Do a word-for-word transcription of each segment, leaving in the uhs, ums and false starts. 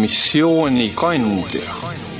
missioonikandja.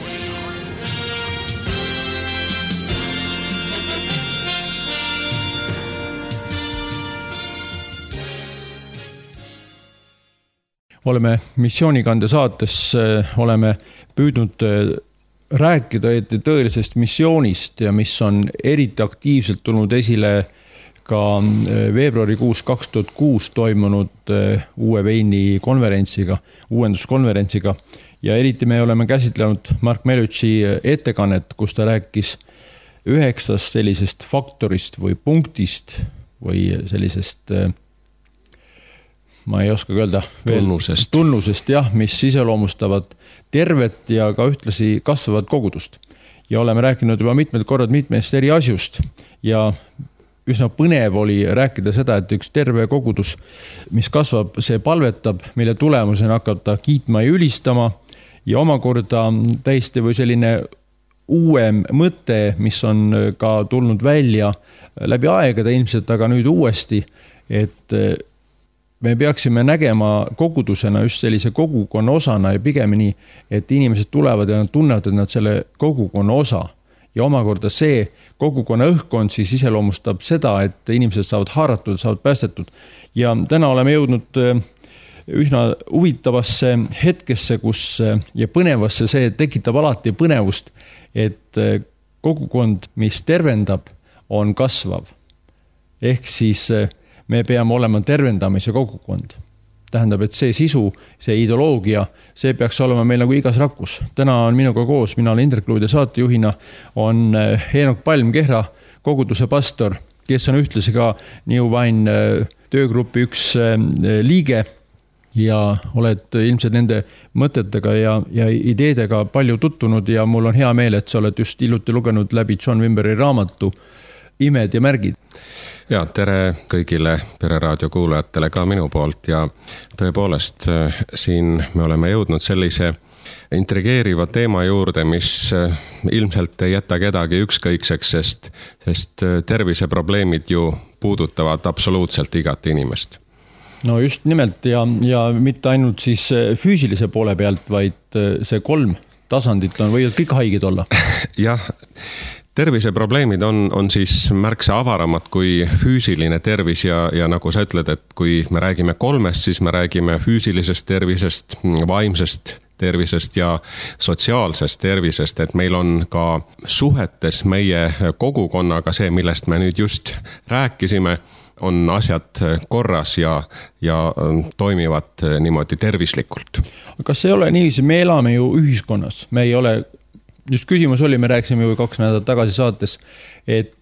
Oleme missioonikande saates, oleme püüdnud rääkida tõelisest missioonist ja mis on eriti aktiivselt tulnud esile ka veebruarikuus kaks tuhat kuus toimunud uue veini konverentsiga, uuenduskonverentsiga. Ja eriti me oleme käsitlenud Mark Melutsi ettekannet, kus ta rääkis üheksast sellisest faktorist või punktist või sellisest ma ei oska öelda veel tunnusest. tunnusest, jah, mis iseloomustavad tervet ja ka ühtlasi kasvavat kogudust. Ja oleme rääkinud juba mitmed korrad mitmest eri asjust ja üsna põnev oli rääkida seda, et üks terve kogudus, mis kasvab, see palvetab, mille tulemusena hakkab ta kiitma ja ülistama ja omakorda täiesti või selline uuem mõte, mis on ka tulnud välja läbi aegade ilmselt, aga nüüd uuesti, et me peaksime nägema kogudusena just sellise kogukonna osana ja pigemini, et inimesed tulevad ja nad tunnevad, et nad selle kogukonna osa. Ja omakorda see kogukonna õhkkond siis iseloomustab seda, et inimesed saavad haaratud, saavad päästetud. Ja täna oleme jõudnud üsna huvitavasse hetkesse, kus ja põnevasse see tekitab alati põnevust, et kogukond, mis tervendab, on kasvav. Ehk siis me peame olema tervendamise kogukond. Tähendab, et see sisu, see ideoloogia, see peaks olema meil nagu igas rakus. Täna on minuga koos, mina olen Indrek Luud ja saatejuhina, on Heenok Palm Kehra, koguduse pastor, kes on ühtlasi ka New Wine töögrupi üks liige ja oled ilmselt nende mõtetega ja, ja ideedega palju tuttunud ja mul on hea meel, et sa oled just hiljuti lugenud läbi John Wimberi raamatu Imed ja märgid. Ja, tere kõigile Pereraadio kuulajatele ka minu poolt ja tõepoolest siin me oleme jõudnud sellise intrigeeriva teema juurde, mis ilmselt ei jäta kedagi ükskõikseks, sest, sest terviseprobleemid ju puudutavad absoluutselt igat inimest. No just nimelt ja, ja mitte ainult siis füüsilise poole pealt, vaid see kolm tasandit on võivad kõik haiged olla. Jah, terviseprobleemid on, on siis märksa avaramad kui füüsiline tervis ja, ja nagu sa ütled, et kui me räägime kolmest, siis me räägime füüsilisest tervisest, vaimsest tervisest ja sotsiaalsest tervisest, et meil on ka suhetes meie kogukonnaga see, millest me nüüd just rääkisime, on asjad korras ja, ja toimivad niimoodi tervislikult. Kas ei ole niiviisi, me elame ju ühiskonnas, me ei ole just küsimus oli, me rääksime ju kaks nädalat tagasi saates, et,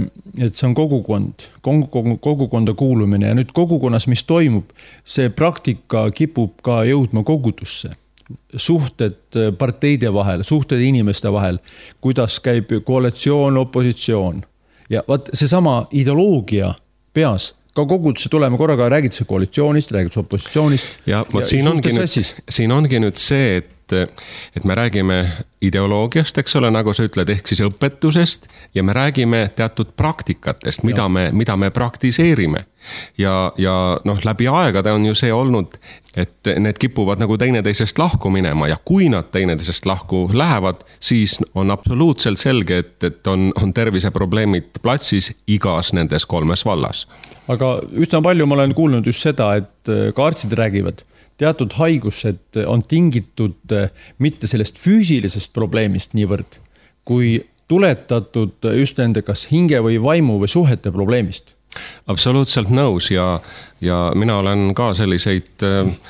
et see on kogukond, kogukonda kuulumine ja nüüd kogukonnas, mis toimub, see praktika kipub ka jõudma kogudusse. Suhted parteide vahel, suhted inimeste vahel, kuidas käib koalitsioon, opositsioon. Ja vaat see sama ideoloogia peas, ka kogudusse tuleme korraga, räägitakse koalitsioonist, räägitakse opositsioonist. Ja, ja siin, ongi nüüd, siin ongi nüüd see, et et me räägime ideoloogiast, eks ole, nagu sa ütled, ehk siis õpetusest ja me räägime teatud praktikatest, mida me, mida me praktiseerime. Ja, ja noh, läbi aegade on ju see olnud, et need kipuvad nagu teineteisest lahku minema ja kui nad teineteisest lahku lähevad, siis on absoluutselt selge, et, et on, on terviseprobleemid platsis igas nendes kolmes vallas. Aga üsna palju ma olen kuulnud just seda, et ka arstid räägivad, teatud haigused on tingitud mitte sellest füüsilisest probleemist niivõrd, kui tuletatud just nende kas hinge või vaimu või suhete probleemist. Absoluutselt nõus ja, ja mina olen ka selliseid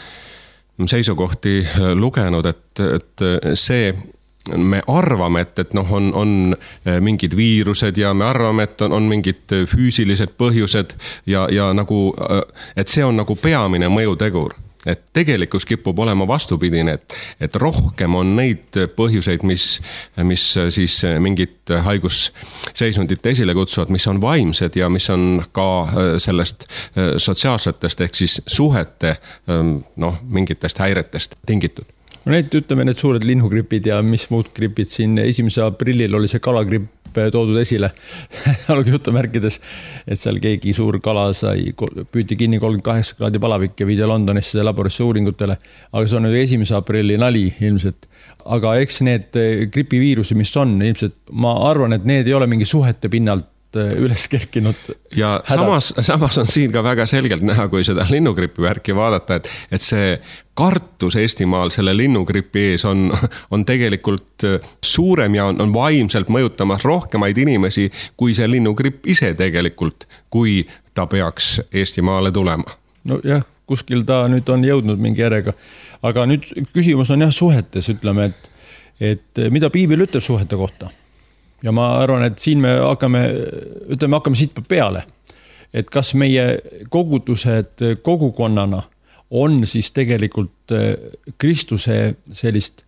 seisukohti lugenud, et, et see me arvame, et, et noh, on, on mingid viirused ja me arvame, et on, on mingid füüsilised põhjused ja, ja nagu, et see on nagu peamine mõjutegur. Et tegelikus kipub olema vastupidine, et, et rohkem on neid põhjuseid, mis, mis siis mingit haigusseisundit esile kutsuvad, mis on vaimsed ja mis on ka sellest sotsiaalsetest ehk siis suhete noh, mingitest häiretest tingitud. No need, ütleme, need suured linnugripid ja mis muud gripid siin esimese aprillil oli see kalagripp toodud esile olgu jutumärkides, et seal keegi suur kala sai, püüti kinni kolmkümmend kaheksa kraadi palavik ja viidi Londonisse laborisse uuringutele, aga see on nüüd esimese aprilli nali ilmselt. Aga eks need gripiviirusi, mis on ilmselt, ma arvan, et need ei ole mingi suhete pinnalt üles kerkinud. Ja samas, samas on siin ka väga selgelt näha, kui seda linnugripi värki vaadata, et, et see kartus Eestimaal selle linnugripi ees on, on tegelikult suurem ja on, on vaimselt mõjutamas rohkemaid inimesi, kui see linnugripp ise tegelikult, kui ta peaks Eestimaale tulema. No jah, kuskil ta nüüd on jõudnud mingi järega. Aga nüüd küsimus on jah suhetes, ütleme, et, et mida piibel ütleb suhete kohta. Ja ma arvan, et siin me hakkame, ütleme, hakkame siit peale, et kas meie kogudused kogukonnana on siis tegelikult Kristuse sellist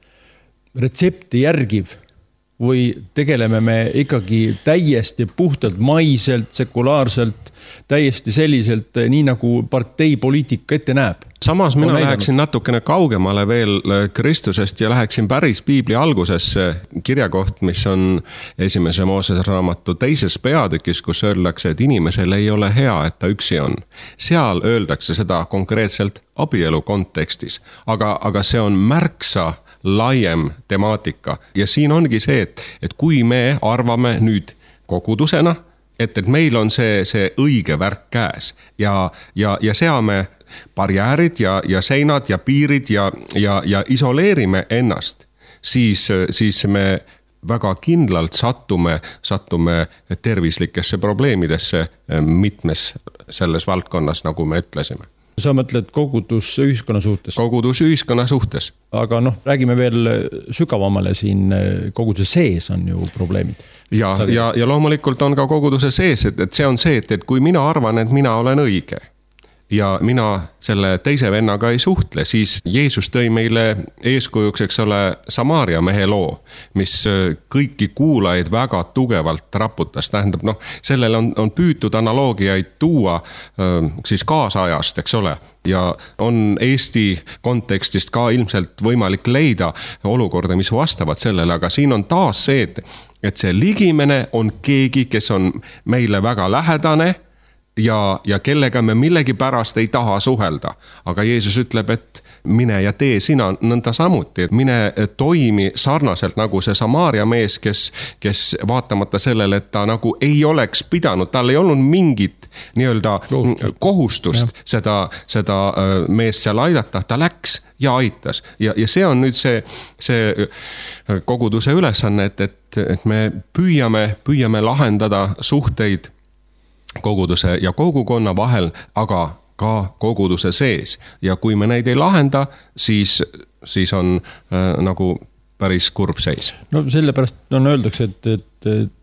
retsepti järgiv või tegeleme me ikkagi täiesti puhtalt maiselt, sekulaarselt, täiesti selliselt, nii nagu parteipoliitika ette näeb. Samas mina läheksin natukene kaugemale veel Kristusest ja läheksin päris piibli algusesse kirjakoht, mis on esimese Moosese raamatu teises peatükis, kus öeldakse, et inimesel ei ole hea, et ta üksi on. Seal öeldakse seda konkreetselt abielu kontekstis, aga, aga see on märksa laiem temaatika ja siin ongi see, et, et kui me arvame nüüd kogudusena, et, et meil on see, see õige värk käes ja, ja, ja seame barjäärid ja, ja seinad ja piirid ja, ja, ja isoleerime ennast, siis, siis me väga kindlalt sattume, sattume tervislikesse probleemidesse mitmes selles valdkonnas, nagu me ütlesime. Sa mõtled kogudus ühiskonna suhtes? Kogudus ühiskonna suhtes. Aga noh, räägime veel sügavamale siin, koguduse sees on ju probleemid. Ja, ja, ja loomulikult on ka koguduse sees, et, et see on see, et, et kui mina arvan, et mina olen õige ja mina selle teise vennaga ei suhtle, siis Jeesus tõi meile eeskujuks, eks ole, Samaaria mehe loo, mis kõiki kuulajaid väga tugevalt raputas. Tähendab, noh, sellel on, on püütud analoogiaid tuua siis kaasajast, eks ole, ja on Eesti kontekstist ka ilmselt võimalik leida olukorda, mis vastavad sellele, aga siin on taas see, et, et see ligimene on keegi, kes on meile väga lähedane, Ja, ja kellega me millegi pärast ei taha suhelda. Aga Jeesus ütleb, et mine ja tee sina nõnda samuti, et mine toimi sarnaselt nagu see Samaaria mees, kes, kes vaatamata sellele, et ta nagu ei oleks pidanud, tal ei olnud mingit nii-öelda kohustust ja. seda, seda mees seal aidata, ta läks ja aitas. Ja, ja see on nüüd see, see koguduse ülesanne, et, et, et me püüame, püüame lahendada suhteid koguduse ja kogukonna vahel, aga ka koguduse sees. Ja kui me neid ei lahenda, siis, siis on äh, nagu päris kurb seis. No sellepärast on öeldakse, et, et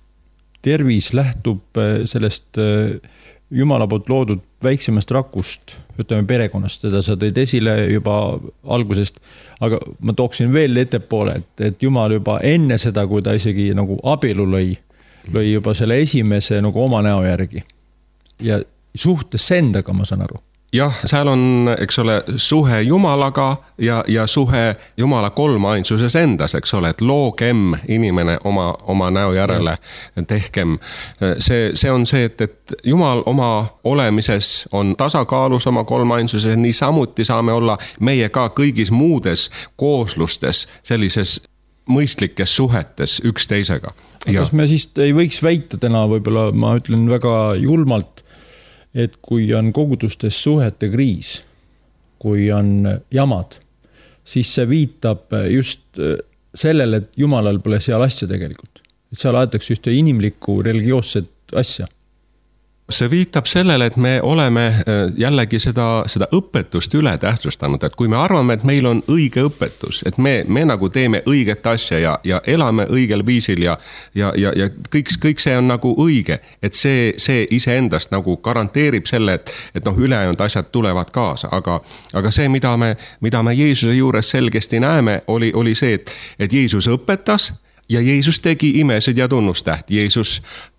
tervis lähtub sellest Jumala poolt loodud väiksemast rakust, ütleme perekonnast, teda sa tõid esile juba algusest, aga ma tooksin veel ettepoole, et, et Jumal juba enne seda, kui ta isegi nagu abielu lõi, lõi juba selle esimese nagu oma näo järgi ja suhtes endaga, ma saan aru. Jah, seal on, eks ole, suhe Jumalaga ja, ja suhe Jumala kolmainsuses endas, eks ole, et loogem inimene oma, oma näo järele, tehkem. See, see on see, et, et Jumal oma olemises on tasakaalus oma kolmainsuses, nii samuti saame olla meie ka kõigis muudes kooslustes, sellises mõistlikes suhetes üks teisega. Ja. Kas me siis ei võiks väita täna, võib-olla ma ütlen väga julmalt, et kui on kogudustes suhete kriis, kui on jamad, siis see viitab just sellele, et Jumalal pole seal asja tegelikult. Et seal aetakse ühte inimlikku religioosset asja. See viitab sellele, et me oleme jällegi seda, seda õpetust üle tähtsustanud, et kui me arvame, et meil on õige õpetus, et me, me nagu teeme õiget asja ja, ja elame õigel viisil ja, ja, ja, ja kõik, kõik see on nagu õige, et see, see iseendast nagu garanteerib selle, et, et noh, ülejäänud asjad tulevad kaasa, aga, aga see, mida me, mida me Jeesuse juures selgesti näeme, oli, oli see, et, et Jeesus õpetas ja Jeesus tegi imesid ja tunnustähti. Jeesus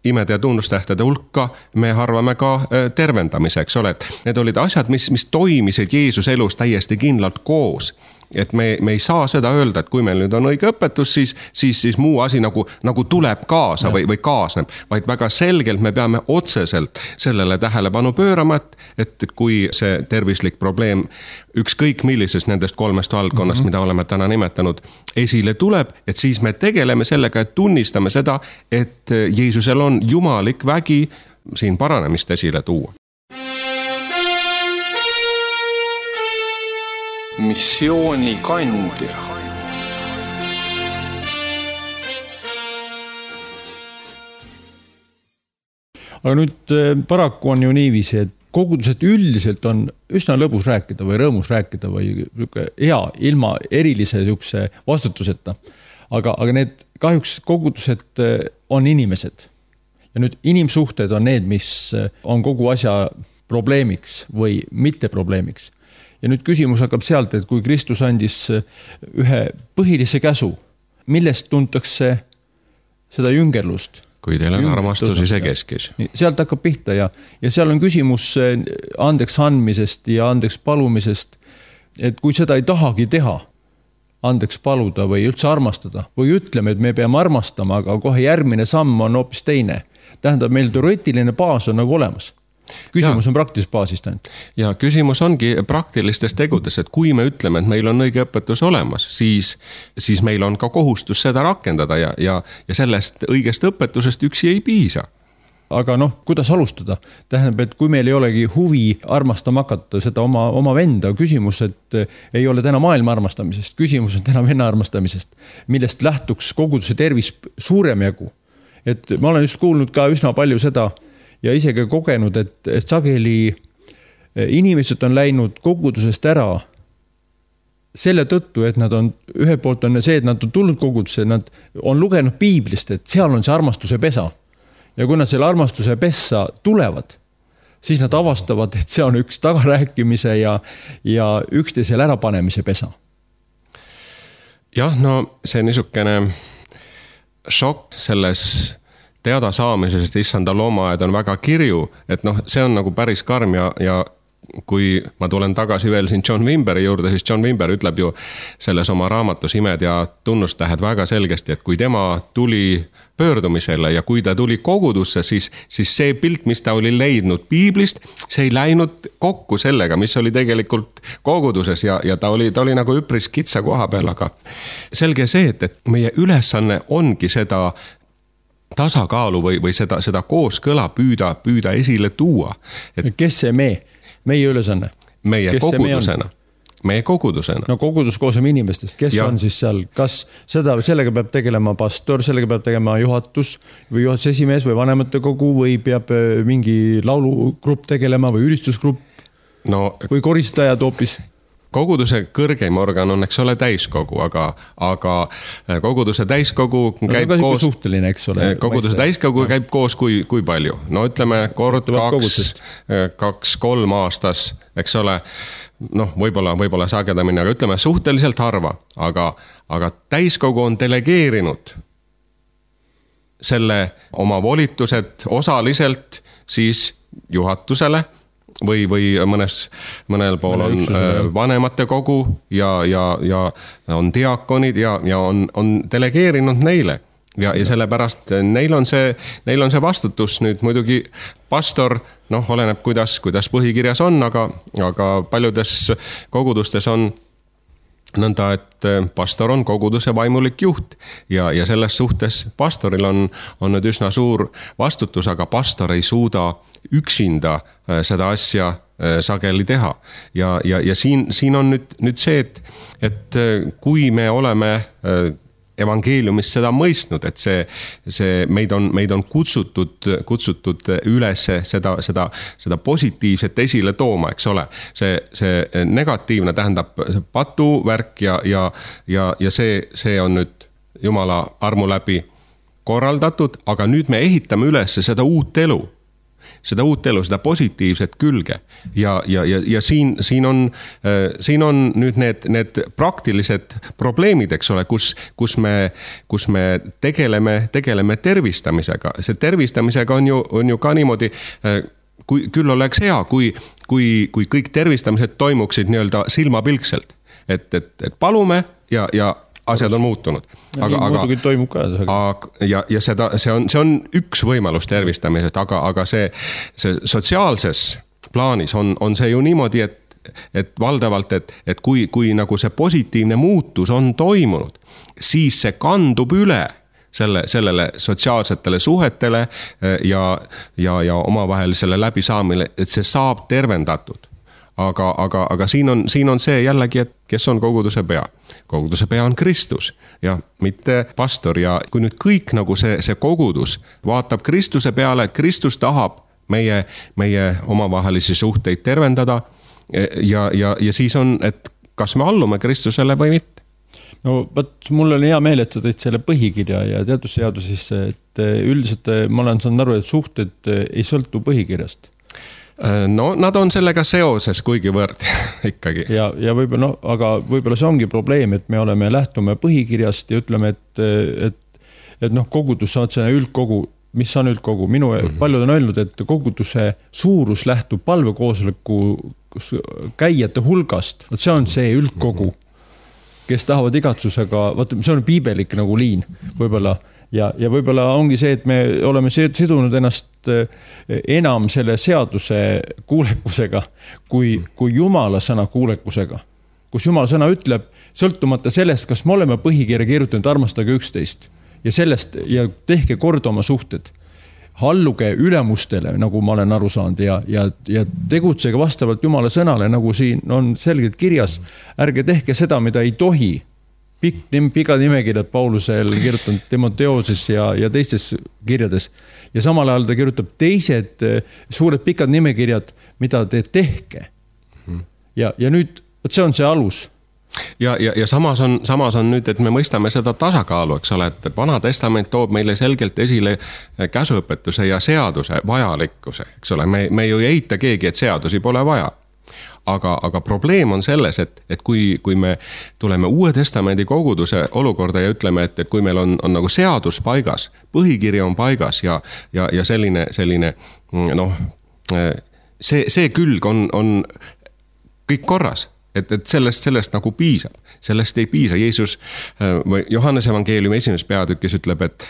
imede ja tunnustähtede hulka me arvame ka tervendamiseks, ole, et need olid asjad, mis, mis toimisid Jeesuse elus täiesti kindlalt koos. Et me, me ei saa seda öelda, et kui meil nüüd on õige õpetus, siis, siis, siis muu asi nagu, nagu tuleb kaasa või, või kaasneb, vaid väga selgelt me peame otseselt sellele tähelepanu pöörama, et, et kui see tervislik probleem ükskõik millisest nendest kolmest valdkonnast, mm-hmm. mida oleme täna nimetanud, esile tuleb, et siis me tegeleme sellega, et tunnistame seda, et Jeesusel on jumalik vägi siin paranemist esile tuua. Missioonikandja. Aga nüüd paraku on ju niiviisi, et kogudused üldiselt on üsna lõbus rääkida või rõõmus rääkida või hea, ilma erilise vastutuseta. Aga, aga need kahjuks kogudused on inimesed. Ja nüüd inimsuhted on need, mis on kogu asja probleemiks või mitte probleemiks. Ja nüüd küsimus hakkab sealt, et kui Kristus andis ühe põhilise käsu, millest tuntakse seda jüngerlust? Kui teil on armastus ise keskis. Sealt hakkab pihta ja, ja seal on küsimus andeks andmisest ja andeks palumisest, et kui seda ei tahagi teha, andeks paluda või üldse armastada, või ütleme, et me peame armastama, aga kohe järgmine samm on hoopis teine. Tähendab, meil teoreetiline baas on nagu olemas. Küsimus ja. On praktilisest baasist ainult. Ja küsimus ongi praktilistes tegudes, et kui me ütleme, et meil on õige õpetus olemas, siis, siis meil on ka kohustus seda rakendada ja, ja, ja sellest õigest õpetusest üksi ei piisa. Aga noh, kuidas alustada? Tähendab, et kui meil ei olegi huvi armastama hakata seda oma, oma venda, küsimus, et ei ole täna maailma armastamisest, küsimus on täna venna armastamisest, millest lähtuks koguduse tervis suurem jagu. Et ma olen just kuulnud ka üsna palju seda ja isegi kogenud, et, et sageli inimesed on läinud kogudusest ära selle tõttu, et nad on, ühe poolt on see, et nad on tulnud kogudusse, nad on lugenud piiblist, et seal on see armastuse pesa. Ja kui nad selle armastuse pessa tulevad, siis nad avastavad, et see on üks tagarääkimise ja, ja üksteisel ärapanemise pesa. Jah, no see niisugune šokk selles teada saamisest issanda loomaaed on väga kirju, et noh, see on nagu päris karm ja, ja kui ma tulen tagasi veel siin John Wimberi juurde, siis John Wimber ütleb ju selles oma raamatus Imed ja tunnustähed väga selgesti, et kui tema tuli pöördumisele ja kui ta tuli kogudusse, siis, siis see pilt, mis ta oli leidnud piiblist, see ei läinud kokku sellega, mis oli tegelikult koguduses ja, ja ta oli, ta oli nagu üpris kitsa koha peal, aga selge see, et, et meie ülesanne ongi seda tasakaalu või, või seda, seda kooskõla püüda, püüda esile tuua. Et kes see me? Meie ülesanne? Meie kes kogudusena. Meie kogudusena. No kogudus koosem inimestest. Kes ja. On siis seal? Kas seda, sellega peab tegelema pastor, sellega peab tegema juhatus või juhatuse esimees või vanemate kogu või peab mingi laulugrupp tegelema või ülistusgrupp no, või koristajad hoopis? Koguduse kõrgeim organ on, eks ole, täiskogu, aga, aga koguduse täiskogu käib no, koos, suhteline, eks ole, koguduse täiskogu no. käib koos kui, kui palju. No ütleme kord kaks, kaks, kolm aastas, eks ole, noh, võib-olla, võib-olla sagedamini, aga ütleme suhteliselt harva, aga, aga täiskogu on delegeerinud selle oma volitused osaliselt siis juhatusele, või, või mõnes, mõnel pool on üksusele. Vanemate kogu ja, ja, ja on diakonid ja, ja on, on delegeerinud neile. Ja, ja sellepärast neil on, see, neil on see vastutus nüüd muidugi pastor, noh, oleneb kuidas, kuidas põhikirjas on, aga, aga paljudes kogudustes on nõnda, et pastor on koguduse vaimulik juht ja, ja selles suhtes pastoril on, on nüüd üsna suur vastutus, aga pastor ei suuda üksinda seda asja sageli teha. Ja, ja, ja siin, siin on nüüd, nüüd see, et, et kui me oleme evangeeliumist seda mõistnud, et see, see meid on, meid on kutsutud, kutsutud üles seda, seda, seda positiivset esile tooma, eks ole. See, see negatiivne tähendab patuvärk ja, ja, ja, ja see, see on nüüd Jumala armu läbi korraldatud, aga nüüd me ehitame üles seda uut elu. seda uut elu, seda positiivset külge ja, ja, ja, ja siin, siin on, siin on nüüd need, need praktilised probleemid, eks ole, kus, kus me, kus me tegeleme, tegeleme tervistamisega. See tervistamisega on ju, on ju ka niimoodi, kui küll oleks hea, kui, kui, kui kõik tervistamised toimuksid nii-öelda silmapilkselt, et, et, et palume ja, ja asjad on muutunud. Aga, aga, toimub ka, aga, ja, ja seda, see, on, see on üks võimalus tervistamisest, aga, aga see, see sotsiaalses plaanis on, on see ju niimoodi, et, et valdavalt, et, et kui, kui nagu see positiivne muutus on toimunud, siis see kandub üle selle, sellele sotsiaalsetele suhetele ja, ja, ja omavahelisele läbisaamile, et see saab tervendatud. Aga, aga, aga siin on, siin on see jällegi, et kes on koguduse pea. Koguduse pea on Kristus ja mitte pastor ja kui nüüd kõik nagu see, see kogudus vaatab Kristuse peale, et Kristus tahab meie, meie omavahelisi suhteid tervendada ja, ja, ja siis on, et kas me allume Kristusele või mitte. No võt, mul oli hea meel, et sa tõid selle põhikirja ja teadusseadusesse, et üldiselt ma olen saanud aru, et suhted ei sõltu põhikirjast. No nad on sellega seoses kuigivõrd ikkagi. Ja, ja võib-olla, no, aga võib-olla see ongi probleem, et me oleme lähtume põhikirjast ja ütleme, et, et, et noh, kogudus saad see üldkogu, mis on üldkogu. Minu mm-hmm. paljud on öelnud, et koguduse suurus lähtub palvekoosoleku käijate hulgast. See on see üldkogu, kes tahavad igatsusega, vaata, see on piibelik nagu liin võib-olla. Ja, ja võib-olla ongi see, et me oleme sidunud ennast enam selle seaduse kuulekusega kui, kui Jumala sõna kuulekusega. Kus Jumala sõna ütleb, sõltumata sellest, kas me oleme põhikirja kirjutanud armastage üksteist ja sellest ja tehke kord oma suhted. Halluge ülemustele, nagu ma olen aru saanud ja, ja, ja tegutsege vastavalt Jumala sõnale, nagu siin on selgelt kirjas. Ärge tehke seda, mida ei tohi. Pikk, pikad nimekirjad Paulusel kirjutanud Timoteoses ja, ja teistes kirjades. Ja samal ajal ta kirjutab teised suured pikad nimekirjad, mida te tehke. Ja, ja nüüd, see on see alus. Ja, ja, ja samas, on, samas on nüüd, et me mõistame seda tasakaalu, eks ole, et Vana Testament toob meile selgelt esile käsuõpetuse ja seaduse vajalikkuse. Eks ole, me, me ju ei eita keegi, et seadusi pole vaja. Aga, aga probleem on selles, et, et kui, kui me tuleme Uue Testamendi koguduse olukorda ja ütleme, et, et kui meil on, on nagu seadus paigas, põhikiri on paigas ja, ja, ja selline, selline noh, see, see külg on, on kõik korras, et, et sellest, sellest nagu piisab. Sellest ei piisa. Jeesus või Johannese evangeeliumi esimeses peatükis ütleb, et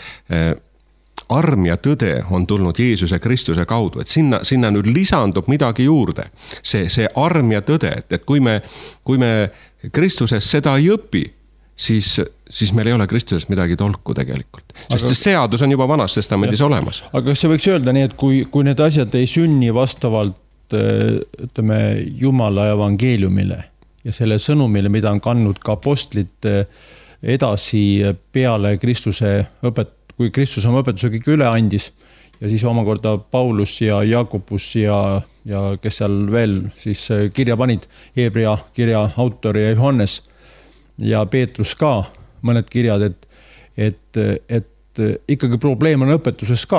arm ja tõde on tulnud Jeesuse Kristuse kaudu, et sinna, sinna nüüd lisandub midagi juurde. See, see arm ja tõde, et, et kui me, kui me Kristuses seda ei õpi, siis, siis meil ei ole Kristusest midagi tolku tegelikult. Sest aga, see seadus on juba Vanas Testamendis jah. Olemas. Aga kas see võiks öelda nii, et kui, kui need asjad ei sünni vastavalt ütleme, Jumala evangeeliumile ja selle sõnumile, mida on kandnud ka apostlid edasi peale Kristuse õpet, kui Kristus oma õpetuse kõik üle andis ja siis omakorda Paulus ja Jakobus ja, ja kes seal veel siis kirja panid, Hebrea kirja autor ja Johannes ja Peetrus ka mõned kirjad, et, et, et ikkagi probleem on õpetuses ka.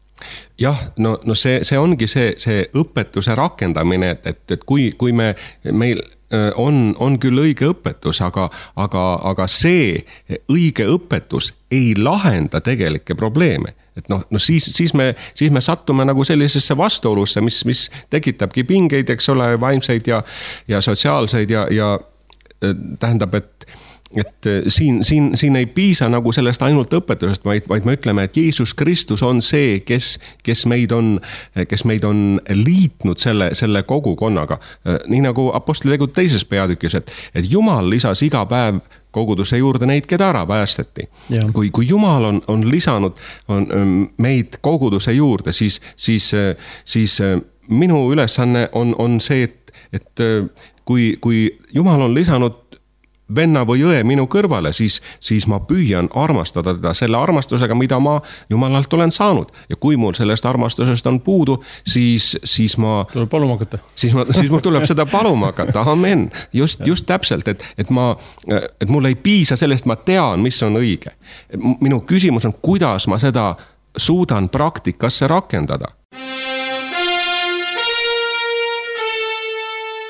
Jah, no, no see, see ongi see, see õpetuse rakendamine, et, et, et kui, kui me, meil on, on küll õige õpetus, aga, aga, aga see õige õpetus ei lahenda tegelikke probleeme. Et noh, no siis, siis, me, siis me sattume nagu sellisesse vastuolusse, mis, mis tekitabki pingeid, eks ole, vaimseid ja, ja sotsiaalseid ja, ja tähendab, et et siin, siin, siin ei piisa nagu sellest ainult õpetusest, vaid, vaid me ütleme, et Jeesus Kristus on see, kes, kes, meid, on, kes meid on liitnud selle, selle kogukonnaga. Nii nagu apostli tegud teises peatükis, et, et Jumal lisas iga päev koguduse juurde neid, keda ära päästeti. Kui, kui Jumal on, on lisanud on meid koguduse juurde, siis, siis, siis minu ülesanne on, on see, et, et kui, kui Jumal on lisanud venna või õe minu kõrvale, siis, siis ma püüan armastada teda selle armastusega, mida ma Jumalalt olen saanud. Ja kui mul sellest armastusest on puudu, siis, siis ma... Tuleb paluma hakata. Siis, ma, siis mul tuleb seda paluma hakata. Amen. Just, just täpselt, et, et, ma, et mul ei piisa sellest, ma tean, mis on õige. Minu küsimus on, kuidas ma seda suudan praktikasse rakendada.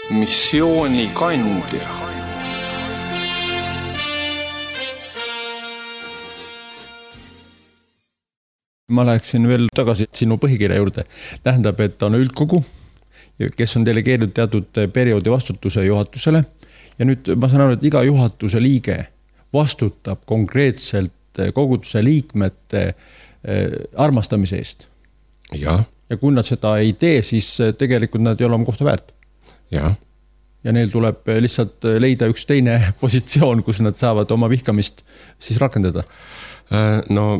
missioonikandja. Ma läheksin veel tagasi sinu põhikirja juurde. Tähendab, et on üldkogu, kes on delegeerinud teatud perioodi vastutuse juhatusele. Ja nüüd ma saan aru, et iga juhatuse liige vastutab konkreetselt koguduse liikmete armastamise eest. Ja. Ja kui nad seda ei tee, siis tegelikult nad ei ole oma kohta väärt. Ja. Ja neil tuleb lihtsalt leida üks teine positsioon, kus nad saavad oma vihkamist siis rakendada. No,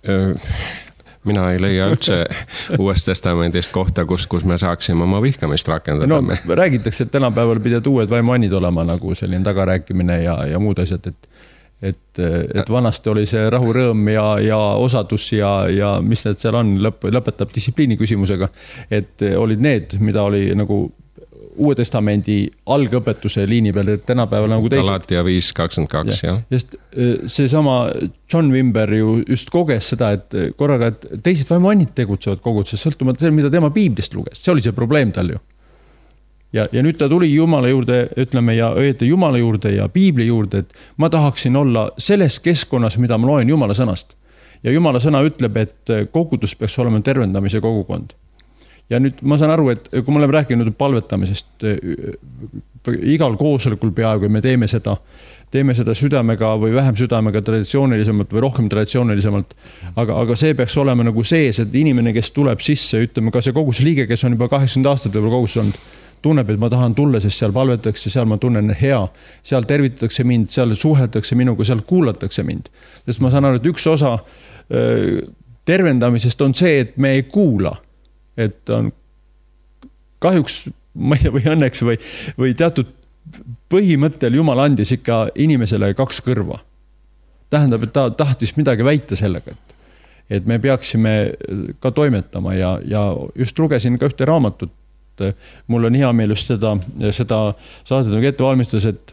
mina ei leia üldse uuest testamendist kohta, kus, kus me saaksime oma vihkamist rakendada. No, räägitakse, et tänapäeval pidad uued vaimuannid olema nagu selline tagarääkimine ja, ja muud asjad, et, et, et vanasti oli see rahurõõm ja, ja osadus ja, ja mis need seal on, lõp, lõpetab distsipliini küsimusega, et olid need, mida oli nagu uue testamendi algõpetuse liini peal, et tänapäeval nagu teised. Galatia viis kakskümmend kaks, jah. Just see sama John Wimber ju just koges seda, et korraga, et teised vaimuannid tegutsevad koguduses, sõltumata see, mida tema piiblist luges. See oli see probleem tal ju. Ja, ja nüüd ta tuli Jumala juurde, ütleme, ja õieti Jumala juurde ja piibli juurde, et ma tahaksin olla selles keskkonnas, mida ma loen Jumala sõnast. Ja Jumala sõna ütleb, et kogudus peaks olema tervendamise kogukond. Ja nüüd ma saan aru, et kui me oleme rääkinud palvetamisest, igal koosolekul peaaegu me teeme seda, teeme seda südamega või vähem südamega traditsioonilisemalt või rohkem traditsioonilisemalt, aga, aga see peaks olema nagu sees, et inimene, kes tuleb sisse, ütleme ka see kogusliige, kes on juba kaheksakümmend aastat võib-olla kogus olnud, tunneb, et ma tahan tulla, sest seal palvetakse, seal ma tunnen hea, seal tervitatakse mind, seal suheldakse minuga, seal kuulatakse mind. Sest ma saan aru, et üks osa tervendamisest on see, et me ei kuula. Et on kahjuks, ma ei tea, või õnneks või, või teatud põhimõttel Jumal andis ikka inimesele kaks kõrva. Tähendab, et ta tahtis midagi väita sellega, et, et me peaksime ka toimetama ja, ja just lugesin ka ühte raamatut. Mul on hea meel just seda, seda saadet nagu ette valmistas, et,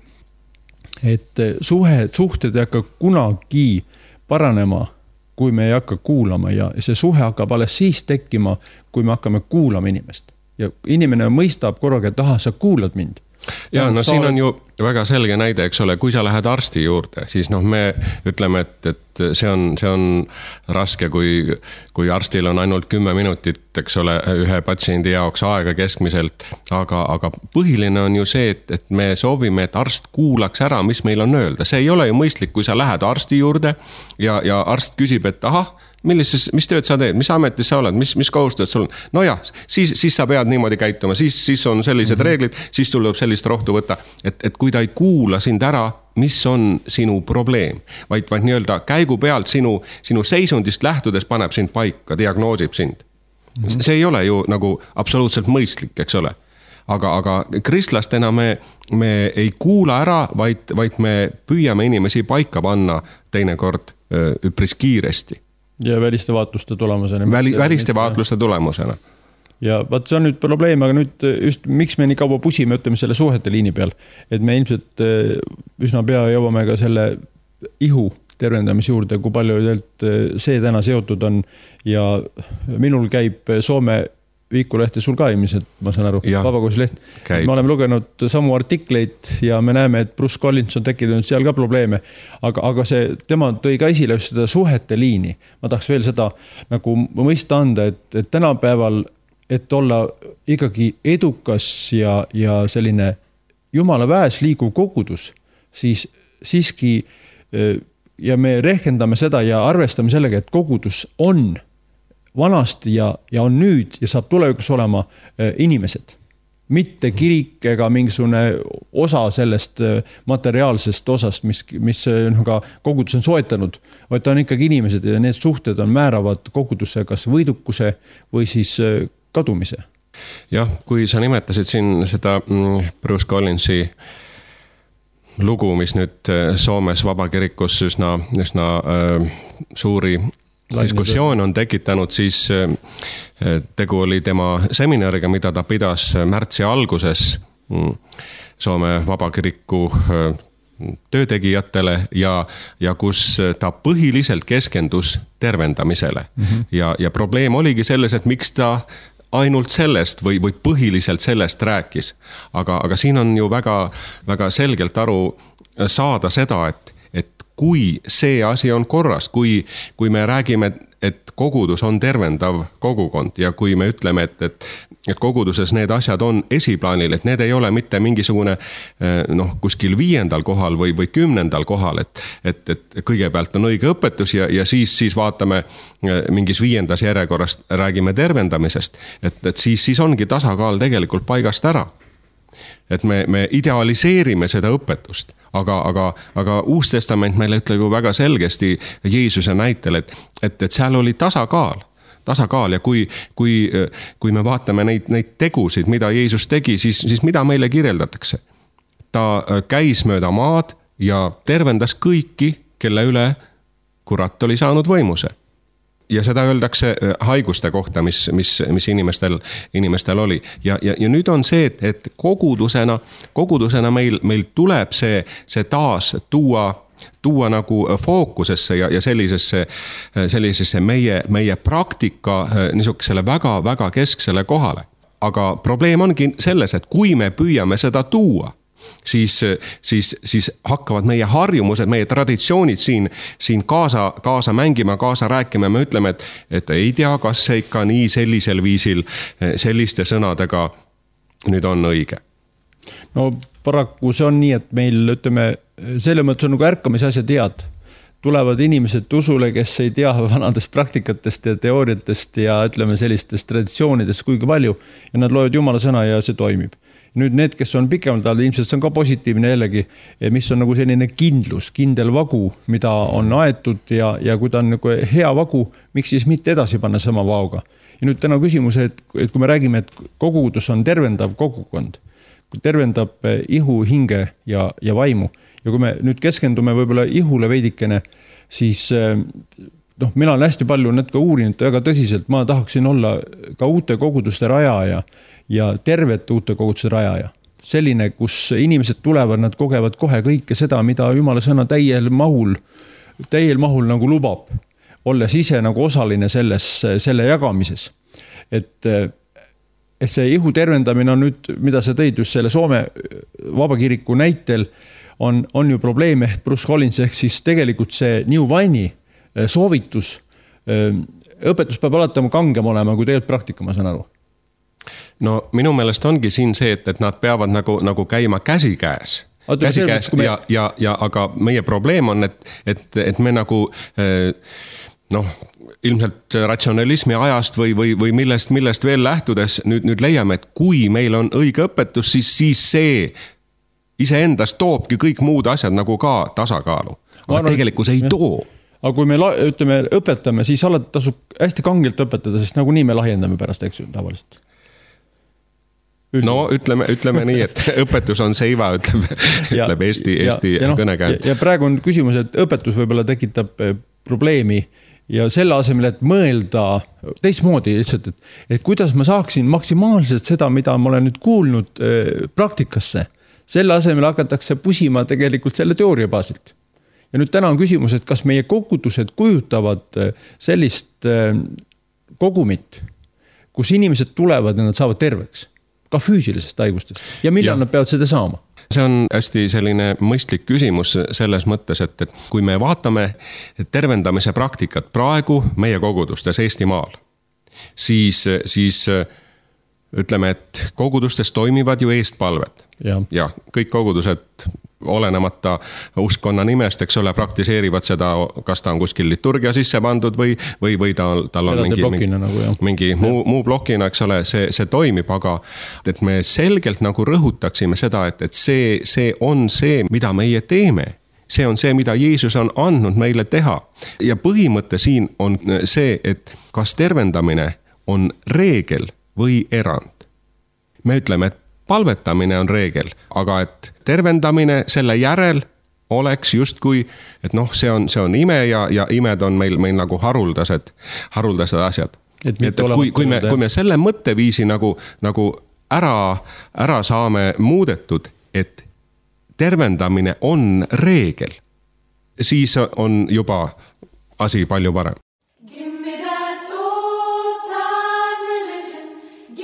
et suhe, suhted ei hakka kunagi paranema, kui me ei hakka kuulama ja see suhe hakkab alles siis tekkima, kui me hakkame kuulama inimest. Ja inimene mõistab korraga, et aha, sa kuulad mind. Ja no siin on ju väga selge näide, eks ole, kui sa lähed arsti juurde, siis noh, me ütleme, et, et see on, see on raske, kui, kui arstil on ainult kümme minutit, eks ole, ühe patsiendi jaoks aega keskmiselt, aga, aga põhiline on ju see, et, et me soovime, et arst kuulaks ära, mis meil on öelda. See ei ole ju mõistlik, kui sa lähed arsti juurde ja, ja arst küsib, et ahah, millises, mis tööd sa teed, mis ametis sa oled, mis, mis kohustused sul on? No jah, siis, siis sa pead niimoodi käituma, siis, siis on sellised mm-hmm. reeglid, siis tuleb sellist rohtu võtta, et, et kui ta ei kuula sind ära, mis on sinu probleem, vaid, vaid nii-öelda käigu pealt sinu, sinu seisundist lähtudes paneb sind paika, diagnoosib sind. Mm-hmm. See ei ole ju nagu absoluutselt mõistlik, eks ole. Aga, aga kristlastena me, me ei kuula ära, vaid, vaid me püüame inimesi paika panna teinekord üpris kiiresti. Ja väliste vaatluste tulemusena. Väli, väliste vaatluste tulemusena. Ja vaat see on nüüd probleem, aga nüüd just miks me nii kaua pusime, ütleme selle suhete liini peal, et me ilmselt üsna pea jõuame ka selle ihu tervendamise juurde, kui palju see täna seotud on ja minul käib Soome Viikulehte sul ka ilmselt, ma saan aru, Vabakoosileht. Me oleme lugenud samu artikleid ja me näeme, et Bruce Collins on tekkinud seal ka probleeme, aga, aga see, tema tõi ka esile just seda suhete liini. Ma tahaks veel seda nagu mõista anda, et, et tänapäeval, et olla ikkagi edukas ja, ja selline Jumala väes liiguv kogudus, siis siiski ja me rehkendame seda ja arvestame sellega, et kogudus on vanasti ja, ja on nüüd ja saab tulevikus olema inimesed. Mitte kirik ega mingisugune osa sellest materiaalsest osast, mis, mis ka kogudus on soetanud, vaid ta on ikkagi inimesed ja need suhted on määravad koguduse kas võidukuse või siis kadumise. Jah, kui sa nimetasid siin seda Bruce Collinsi lugu, mis nüüd Soomes vabakirikus üsna, üsna äh, suuri diskussioon on tekitanud, siis tegu oli tema seminariga, mida ta pidas märtsi alguses Soome vabakiriku töötegijatele ja, ja kus ta põhiliselt keskendus tervendamisele. Mm-hmm. Ja, ja probleem oligi selles, et miks ta ainult sellest või, või põhiliselt sellest rääkis. Aga, aga siin on ju väga, väga selgelt aru saada seda, et, et kui see asi on korras, kui, kui me räägime, et kogudus on tervendav kogukond ja kui me ütleme, et, et, et koguduses need asjad on esiplaanil, et need ei ole mitte mingisugune noh, kuskil viiendal kohal või, või kümnendal kohal, et, et, et kõigepealt on õige õpetus ja, ja siis, siis vaatame mingis viiendas järjekorrast räägime tervendamisest, et, et siis, siis ongi tasakaal tegelikult paigast ära. Et me, me idealiseerime seda õpetust, aga, aga, aga Uus Testament meile ütleb ju väga selgesti Jeesuse näitel, et, et, et seal oli tasakaal, tasakaal ja kui, kui, kui me vaatame neid, neid tegusid, mida Jeesus tegi, siis, siis mida meile kirjeldatakse? Ta käis mööda maad ja tervendas kõiki, kelle üle kurat oli saanud võimuse. Ja seda öeldakse haiguste kohta, mis, mis, mis inimestel, inimestel oli. Ja, ja, ja nüüd on see, et, et kogudusena, kogudusena meil, meil tuleb see, see taas tuua, tuua nagu fookusesse ja, ja sellisesse, sellisesse meie, meie praktika niisugusele väga, väga kesksele kohale. Aga probleem ongi selles, et kui me püüame seda tuua, Siis, siis, siis hakkavad meie harjumused, meie traditsioonid siin, siin kaasa, kaasa mängima, kaasa rääkima. Me ütleme, et, et ei tea, kas see ikka nii sellisel viisil, selliste sõnadega nüüd on õige. No paraku see on nii, et meil, ütleme, selle mõttes on nagu ärkamise asjad head. Tulevad inimesed usule, kes ei tea vanadest praktikatest ja teooriatest ja ütleme sellistest traditsioonidest kuigi palju ja nad loevad Jumala sõna ja see toimib. Nüüd need, kes on pikemalt all, ilmselt see on ka positiivne jällegi, mis on nagu selline kindlus, kindel vagu, mida on aetud ja, ja kui ta on nagu hea vagu, miks siis mitte edasi panna sama vaoga. Ja nüüd täna küsimus, et, et kui me räägime, et kogudus on tervendav kogukond, tervendab ihu, hinge ja, ja vaimu. Ja kui me nüüd keskendume võib-olla ihule veidikene, siis noh, mina olen hästi palju need ka uurinud väga tõsiselt, ma tahaksin olla ka uute koguduste rajaja ja tervete uute koguduste rajaja. Selline, kus inimesed tulevad, nad kogevad kohe kõike seda, mida Jumala sõna täiel mahul, täiel mahul nagu lubab, olles ise nagu osaline selles, selle jagamises. Et, et see ihu tervendamine on nüüd, mida sa tõid just selle Soome vabakiriku näitel, on, on ju probleem ehk Bruce Collins ehk siis tegelikult see New Wine'i soovitus, õpetus peab alati kangem olema, kui tegelikult praktika, ma saan aru. No minu meelest ongi siin see, et, et nad peavad nagu, nagu käima käsi käes. Käsi käes me... ja, ja, ja aga meie probleem on, et, et, et me nagu noh, ilmselt ratsionalismi ajast või, või, või millest, millest veel lähtudes nüüd, nüüd leiame, et kui meil on õige õpetus, siis, siis see iseendast toobki kõik muud asjad nagu ka tasakaalu. Aga arvan, tegelikult ei too. Aga kui me ütleme, õpetame, siis alati tasub hästi kangelt õpetada, sest nagu nii me lahjendame pärast, eks ju, tavaliselt. No ütleme, ütleme nii, et õpetus on seiva, ütleb, ja, ütleb Eesti, Eesti ja, ja no, kõnekäänd. Ja, ja praegu on küsimus, et õpetus võib-olla tekitab probleemi ja selle asemel, et mõelda teistmoodi lihtsalt, et, et kuidas ma saaksin maksimaalselt seda, mida ma olen nüüd kuulnud praktikasse. Selle asemel hakatakse pusima tegelikult selle teooria baasilt. Ja nüüd täna on küsimus, et kas meie kogudused kujutavad sellist kogumit, kus inimesed tulevad ja nad saavad terveks. Ka füüsilisest haigustest ja millal ja. Nad peavad seda saama? See on hästi selline mõistlik küsimus selles mõttes, et, et kui me vaatame tervendamise praktikat praegu meie kogudustes Eestimaal, siis, siis ütleme, et kogudustes toimivad ju eestpalved ja, ja kõik kogudused olenemata uskonna nimest, eks ole, praktiseerivad seda, kas ta on kuskil liturgia sisse pandud või, või, või ta, tal on mingi, mingi, nagu, mingi muu, muu blokina, eks ole, see, see toimib, aga et me selgelt nagu rõhutaksime seda, et, et see, see on see, mida meie teeme. See on see, mida Jeesus on andnud meile teha. Ja põhimõte siin on see, et kas tervendamine on reegel või erand. Me ütleme, et palvetamine on reegel, aga et tervendamine selle järel oleks justkui, et noh, see on, see on ime ja, ja imed on meil, meil nagu haruldased, haruldased asjad. Et, et, et kui, kui, me, kui me selle mõtteviisi nagu, nagu ära, ära saame muudetud, et tervendamine on reegel, siis on juba asi palju parem.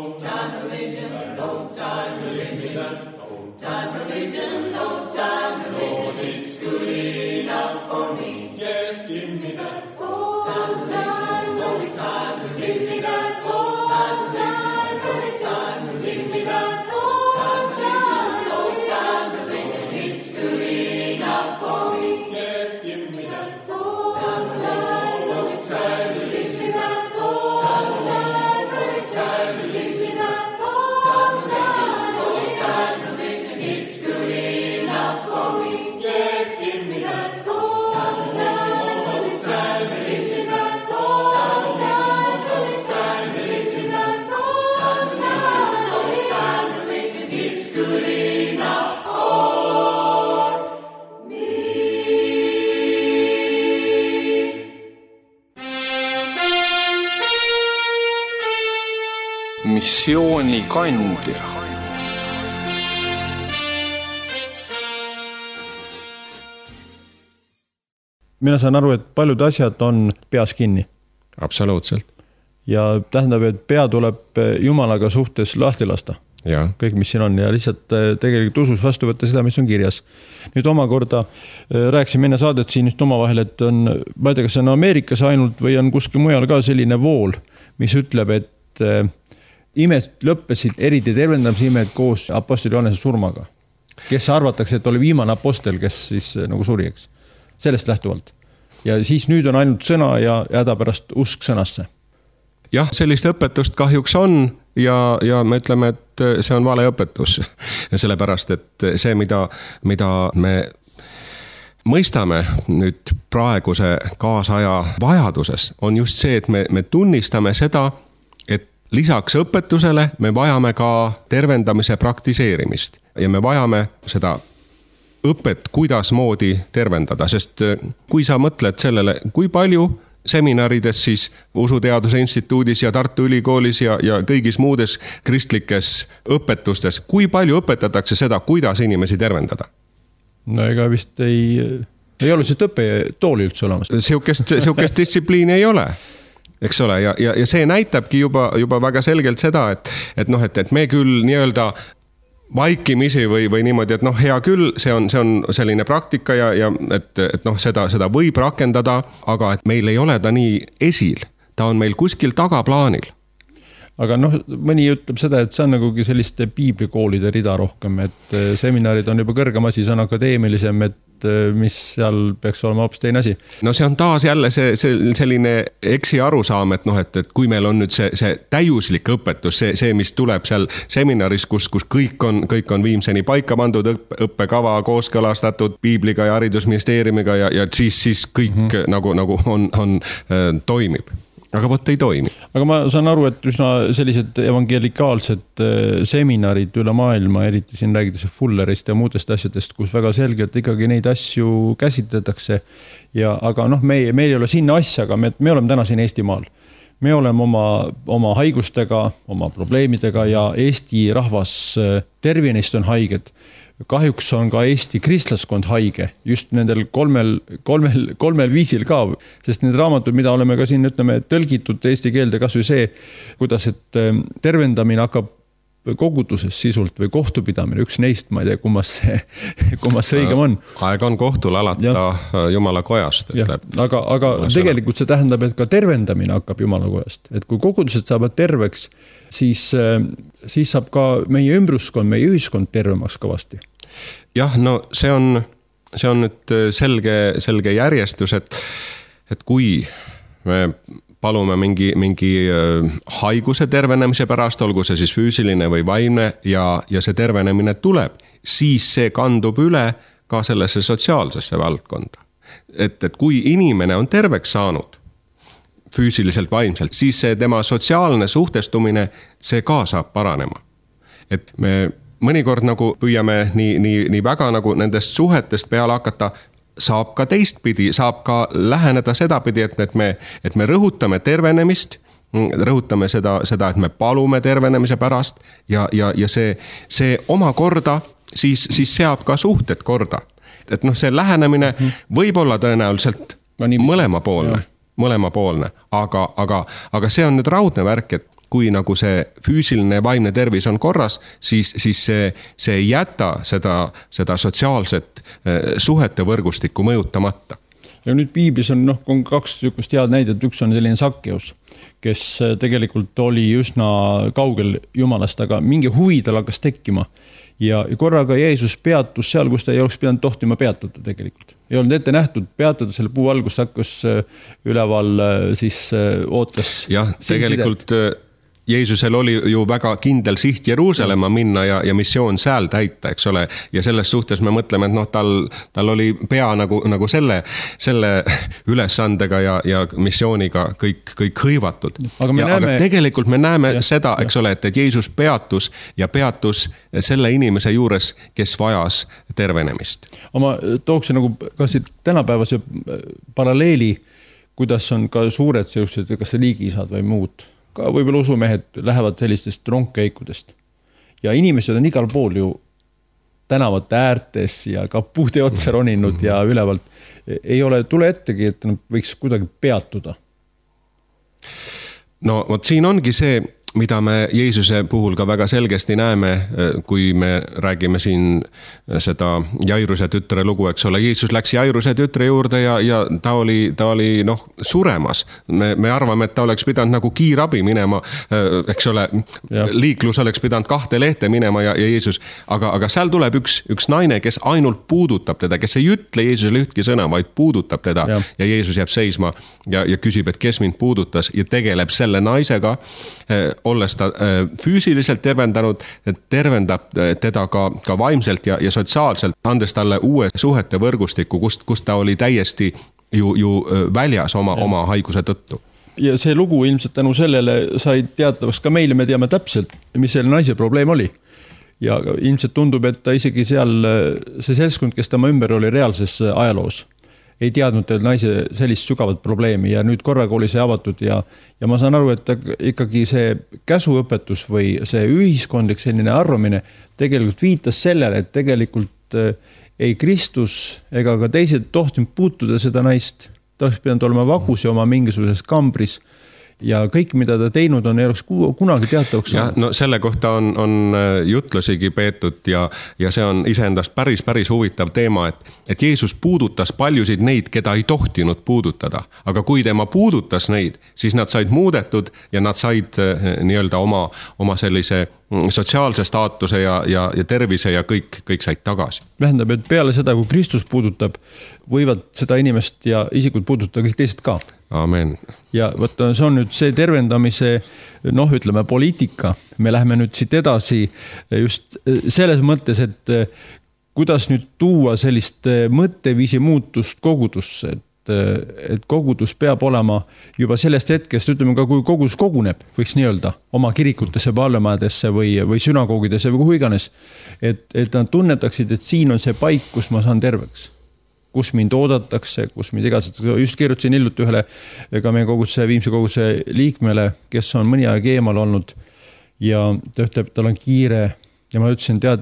old time religion, old time religion, old time religion, old time religion. It's good enough for me. Yes, give me that old time religion, old time religion. Give me that old time religion, old time religion. Give me that old time religion, old time religion. It's good enough for me. Yes, give me that old time religion, old time religion. Give me that old time religion, old time religion. Give me that old time religion, old time religion. It's good enough for me. Yes, give me that old time religion, old time religion. Give me that old time religion, old time religion. Give me that old time religion, old time religion. It's good enough for me. Missioonikandja. Mina saan aru, et paljud asjad on peas kinni Absoluutselt. ja tähendab, et pea tuleb Jumalaga suhtes lahti lasta. Ja. Kõik, mis siin on ja lihtsalt tegelikult usus vastu võtta seda, mis on kirjas. Nüüd omakorda rääksin enne saadet siin just omavahel, et on, ma ei tea, kas on Ameerikas ainult või on kuskil mujal ka selline vool, mis ütleb, et imed lõppesid, eriti tervendamise imed koos apostoli Johannese surmaga, kes arvatakse, et oli viimane apostel, kes siis nagu suri, eks. Sellest lähtuvalt. Ja siis nüüd on ainult sõna ja häda pärast usk sõnasse. Jah, sellist õpetust kahjuks on ja, ja me ütleme, et see on vale õpetus. Ja sellepärast, et see, mida, mida me mõistame nüüd praeguse kaasaja vajaduses, on just see, et me, me tunnistame seda, et lisaks õpetusele me vajame ka tervendamise praktiseerimist ja me vajame seda õpet, kuidas moodi tervendada, sest kui sa mõtled sellele, kui palju seminarides siis Usuteaduse instituudis ja Tartu Ülikoolis ja, ja kõigis muudes kristlikes õpetustes, kui palju õpetatakse seda, kuidas inimesi tervendada? No ega vist ei, ei ole sest õppetooli üldse olemas. Siukest, siukest distsipliini ei ole. Eks ole, ja, ja, ja see näitabki juba, juba väga selgelt seda, et, et, noh, et, et me küll nii-öelda vaikimisi või, või niimoodi, et noh, hea küll, see on, see on selline praktika ja, ja et, et noh, seda, seda võib rakendada, aga et meil ei ole ta nii esil. Ta on meil kuskil tagaplaanil. Aga noh, mõni ütleb seda, et see on nagugi selliste piiblikoolide rida rohkem, et seminarid on juba kõrgem asi, see on akadeemilisem, et mis seal peaks olema hoopis teine asi. No see on taas jälle see, see selline eksi arusaam, et noh, et, et kui meil on nüüd see, see täiuslik õpetus, see, see, mis tuleb seal seminaris, kus, kus kõik on, kõik on viimseni paika pandud õppekava kooskõlastatud piibliga ja haridusministeeriumiga ja, ja siis, siis kõik mm -hmm. nagu, nagu on, on, on, toimib. Aga võtta ei toimi. Aga ma saan aru, et üsna sellised evangelikaalsed seminarid üle maailma, eriti siin räägitakse Fullerist ja muudest asjadest, kus väga selgelt ikkagi neid asju käsitletakse. Ja, aga noh, me, meil ei ole sinna asja, aga me, me oleme täna siin Eestimaal. Me oleme oma, oma haigustega, oma probleemidega ja Eesti rahvas tervenist on haiged. Kahjuks on ka Eesti kristlaskond haige, just nendel kolmel, kolmel, kolmel viisil ka, sest need raamatud, mida oleme ka siin, ütleme, tõlgitud eesti keelde, kas või see, kuidas, et tervendamine hakkab koguduses sisult või kohtupidamine, üks neist, ma ei tea, kummas see, kummas see õigem on. Aeg on kohtul alata ja. Jumala kojast. Ütleb. Aga, aga tegelikult see tähendab, et ka tervendamine hakkab Jumala kojast. Et kui kogudused saavad terveks, siis, siis saab ka meie ümbruskond, meie ühiskond tervemaks kõvasti. Jah, no see on, see on nüüd selge, selge järjestus, et, et kui me palume mingi, mingi haiguse tervenemise pärast, olgu see siis füüsiline või vaimne ja, ja see tervenemine tuleb, siis see kandub üle ka sellesse sotsiaalsesse valdkonda. Et, et kui inimene on terveks saanud füüsiliselt, vaimselt, siis see tema sotsiaalne suhtestumine, see ka saab paranema. Et me mõnikord nagu püüame nii, nii, nii väga nagu nendest suhetest peale hakata, saab ka teistpidi, saab ka läheneda sedapidi, et, et, me, et me rõhutame tervenemist, rõhutame seda, seda, et me palume tervenemise pärast ja, ja, ja see, see oma korda siis, siis seab ka suhted korda. Et noh, see lähenemine võib olla tõenäoliselt mõlemapoolne, mõlemapoolne, aga, aga, aga see on nüüd raudne värk, et kui nagu see füüsiline ja vaimne tervis on korras, siis, siis see, see ei jäta seda, seda sotsiaalset suhete võrgustikku mõjutamata. Ja nüüd piiblis on, noh, on kaks sükust head näidet, üks on selline Sakkeus, kes tegelikult oli üsna kaugel Jumalast, aga mingi huvi tal hakkas tekkima. Ja korraga Jeesus peatus seal, kus ta ei oleks pidanud tohtima peatuda tegelikult. Ei olnud ette nähtud peatuda selle puu all, kus hakkas üleval siis ootas. Jah, tegelikult sidet. Jeesusel oli ju väga kindel siht Jeruusalemma minna ja, ja missioon seal täita, eks ole. Ja selles suhtes me mõtleme, et noh, tal, tal oli pea nagu, nagu selle, selle ülesandega ja, ja missiooniga kõik, kõik hõivatud. Aga, ja, näeme... aga tegelikult me näeme ja, seda, eks ja. ole, et, et Jeesus peatus ja peatus selle inimese juures, kes vajas tervenemist. Ma tooksin nagu ka siit tänapäevase paralleeli, kuidas on ka suured sellised, kas liigiisad või muud. Ka võib-olla usumehed lähevad sellistest rongkäikudest. Ja inimesed on igal pool ju tänavate äärtes ja ka puude otsa roninud ja ülevalt. Ei ole tule ettegi, et nad võiks kuidagi peatuda. No vot siin ongi see, mida me Jeesuse puhul ka väga selgesti näeme, kui me räägime siin seda Jairuse tütre lugu, eks ole. Jeesus läks Jairuse tütre juurde ja, ja ta oli, ta oli noh, suremas. Me, me arvame, et ta oleks pidanud nagu kiirabi minema, eks ole, ja. Liiklus oleks pidanud kahte lehte minema ja, ja Jeesus. Aga, aga seal tuleb üks, üks naine, kes ainult puudutab teda, kes ei ütle Jeesusele ühtki sõna, vaid puudutab teda ja, ja Jeesus jääb seisma ja, ja küsib, et kes mind puudutas ja tegeleb selle naisega, olles ta füüsiliselt tervendanud, tervendab teda ka, ka vaimselt ja, ja sotsiaalselt, andes talle uue suhete võrgustiku, kust, kust ta oli täiesti ju, ju väljas oma, oma haiguse tõttu. Ja see lugu ilmselt tänu sellele sai teatavaks ka meile, me teame täpselt, mis selle naise probleem oli. Ja ilmselt tundub, et ta isegi seal, see seltskond, kes tema ümber oli reaalses ajaloos, ei teadnud teil naise sellist sügavat probleemi ja nüüd korraga oli see avatud ja, ja ma saan aru, et ikkagi see käsuõpetus või see ühiskondlik selline arvamine tegelikult viitas sellele, et tegelikult ei Kristus ega ka teised tohtinud puutuda seda naist, ta oleks pidanud olema vagus ja oma mingisuses kambris ja kõik, mida ta teinud on, ei oleks kunagi teatavaks. Ja, no selle kohta on, on jutlusigi peetud ja, ja see on iseendast päris, päris huvitav teema, et, et Jeesus puudutas paljusid neid, keda ei tohtinud puudutada. Aga kui tema puudutas neid, siis nad said muudetud ja nad said nii-öelda oma, oma sellise sotsiaalse staatuse ja, ja, ja tervise ja kõik, kõik said tagasi. Vähendab, et peale seda, kui Kristus puudutab, võivad seda inimest ja isikut puudutada kõik teised ka. Amen. Ja võt, see on nüüd see tervendamise, noh, ütleme, poliitika. Me läheme nüüd siit edasi just selles mõttes, et kuidas nüüd tuua sellist mõtteviisi muutust kogudusse, et et kogudus peab olema juba sellest hetkest, ütleme ka, kui kogudus koguneb, võiks nii öelda, oma kirikutesse, pallemajadesse või, või sünagoogidesse või kuhu iganes, et, et nad tunnetaksid, et siin on see paik, kus ma saan terveks, kus mind oodatakse, kus mind igastatakse. Just kirjutasin hiljuti ühele ka meie koguduse, Viimsi koguduse liikmele, kes on mõni aeg eemal olnud ja ta ütleb, et tal on kiire ja ma ütlesin, tead,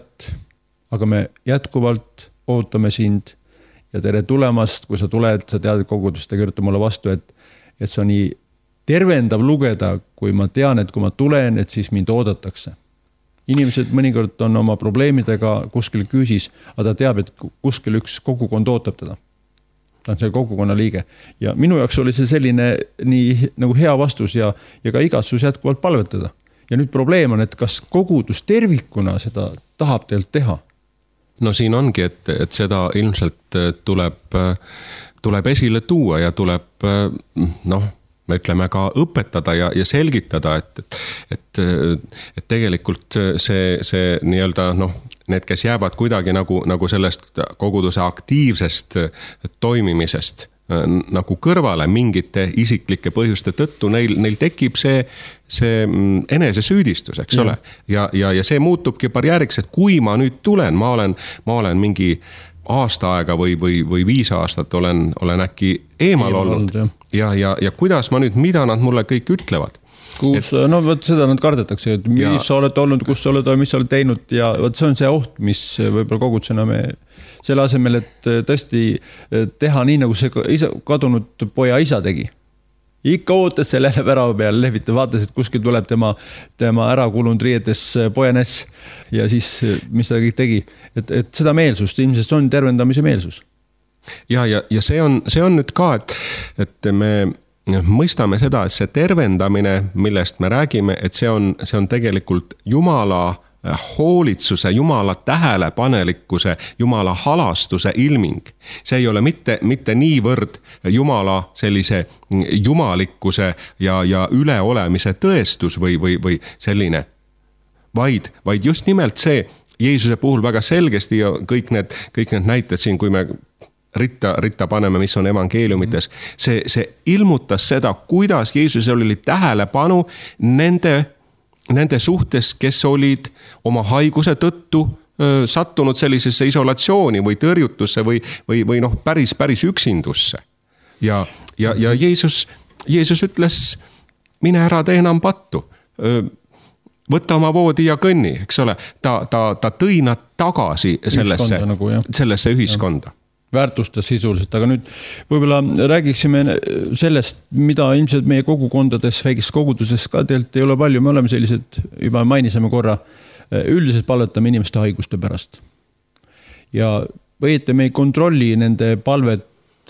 aga me jätkuvalt ootame sind ja tere tulemast, kui sa tuled, sa tead kogudust ja kirjuta mulle vastu, et, et see on nii tervendav lugeda, kui ma tean, et kui ma tulen, et siis mind oodatakse. Inimesed mõnikord on oma probleemidega kuskil küüsis, aga ta teab, et kuskil üks kogukond ootab teda. Ta on see kogukonna liige. Ja minu jaoks oli see selline nii nagu hea vastus ja, ja ka igatsus jätkuvalt palvetada. Ja nüüd probleem on, et kas kogudus tervikuna seda tahab teilt teha. No siin ongi, et, et seda ilmselt tuleb, tuleb esile tuua ja tuleb, noh, me ütleme ka õpetada ja, ja selgitada, et, et, et tegelikult see, see nii-öelda, noh, need, kes jäävad kuidagi nagu, nagu sellest koguduse aktiivsest toimimisest nagu kõrvale mingite isiklike põhjuste tõttu, neil, neil tekib see, see enesesüüdistus, eks ole. Ja, ja, ja see muutubki barjääriks, et kui ma nüüd tulen, ma olen, ma olen mingi aasta aega või, või, või viis aastat olen, olen äkki eemal Eemal olnud. olnud ja, ja, ja kuidas ma nüüd, mida nad mulle kõik ütlevad? Kus, et, no võt seda nad kardetakse, et mis ja, sa oled olnud, kus sa oled, mis sa oled teinud ja võt see on see oht, mis võib-olla kogudusena me selle asemel, et tõesti teha nii, nagu see isa, kadunud poja isa tegi. ikka ootas sellele värava peale, lehvita, vaatas, et kuskil tuleb tema, tema ära kulunud riietes pojaness ja siis, mis ta kõik tegi. Et, et seda meelsust, ilmselt on tervendamise meelsus. Ja, ja, ja see on, see on nüüd ka, et, et me mõistame seda, et see tervendamine, millest me räägime, et see on, see on tegelikult Jumala hoolitsuse, Jumala tähelepanelikkuse, Jumala halastuse ilming. See ei ole mitte, mitte niivõrd Jumala sellise jumalikkuse ja, ja üleolemise tõestus või, või, või selline, vaid, vaid just nimelt see Jeesuse puhul väga selgesti ja kõik need, kõik need näited siin, kui me ritta, ritta paneme, mis on evangeeliumites, see, see ilmutas seda, kuidas Jeesus oli tähelepanu nende nende suhtes, kes olid oma haiguse tõttu öö, sattunud sellisesse isolatsiooni või tõrjutusse või, või, või noh, päris, päris üksindusse. Ja, ja, ja Jeesus, Jeesus ütles, mine ära tee enam pattu, öö, võtta oma voodi ja kõnni, eks ole. Ta, ta, ta tõi nad tagasi sellesse, nagu, sellesse ühiskonda. Ja. Väärtustas sisuliselt, aga nüüd võib-olla räägiksime sellest, mida ilmselt meie kogukondades, väikestes koguduses ka tegelikult ei ole palju, me oleme sellised, juba mainisime korra, üldiselt palvetame inimeste haiguste pärast. Ja õieti me ei kontrolli nende palvet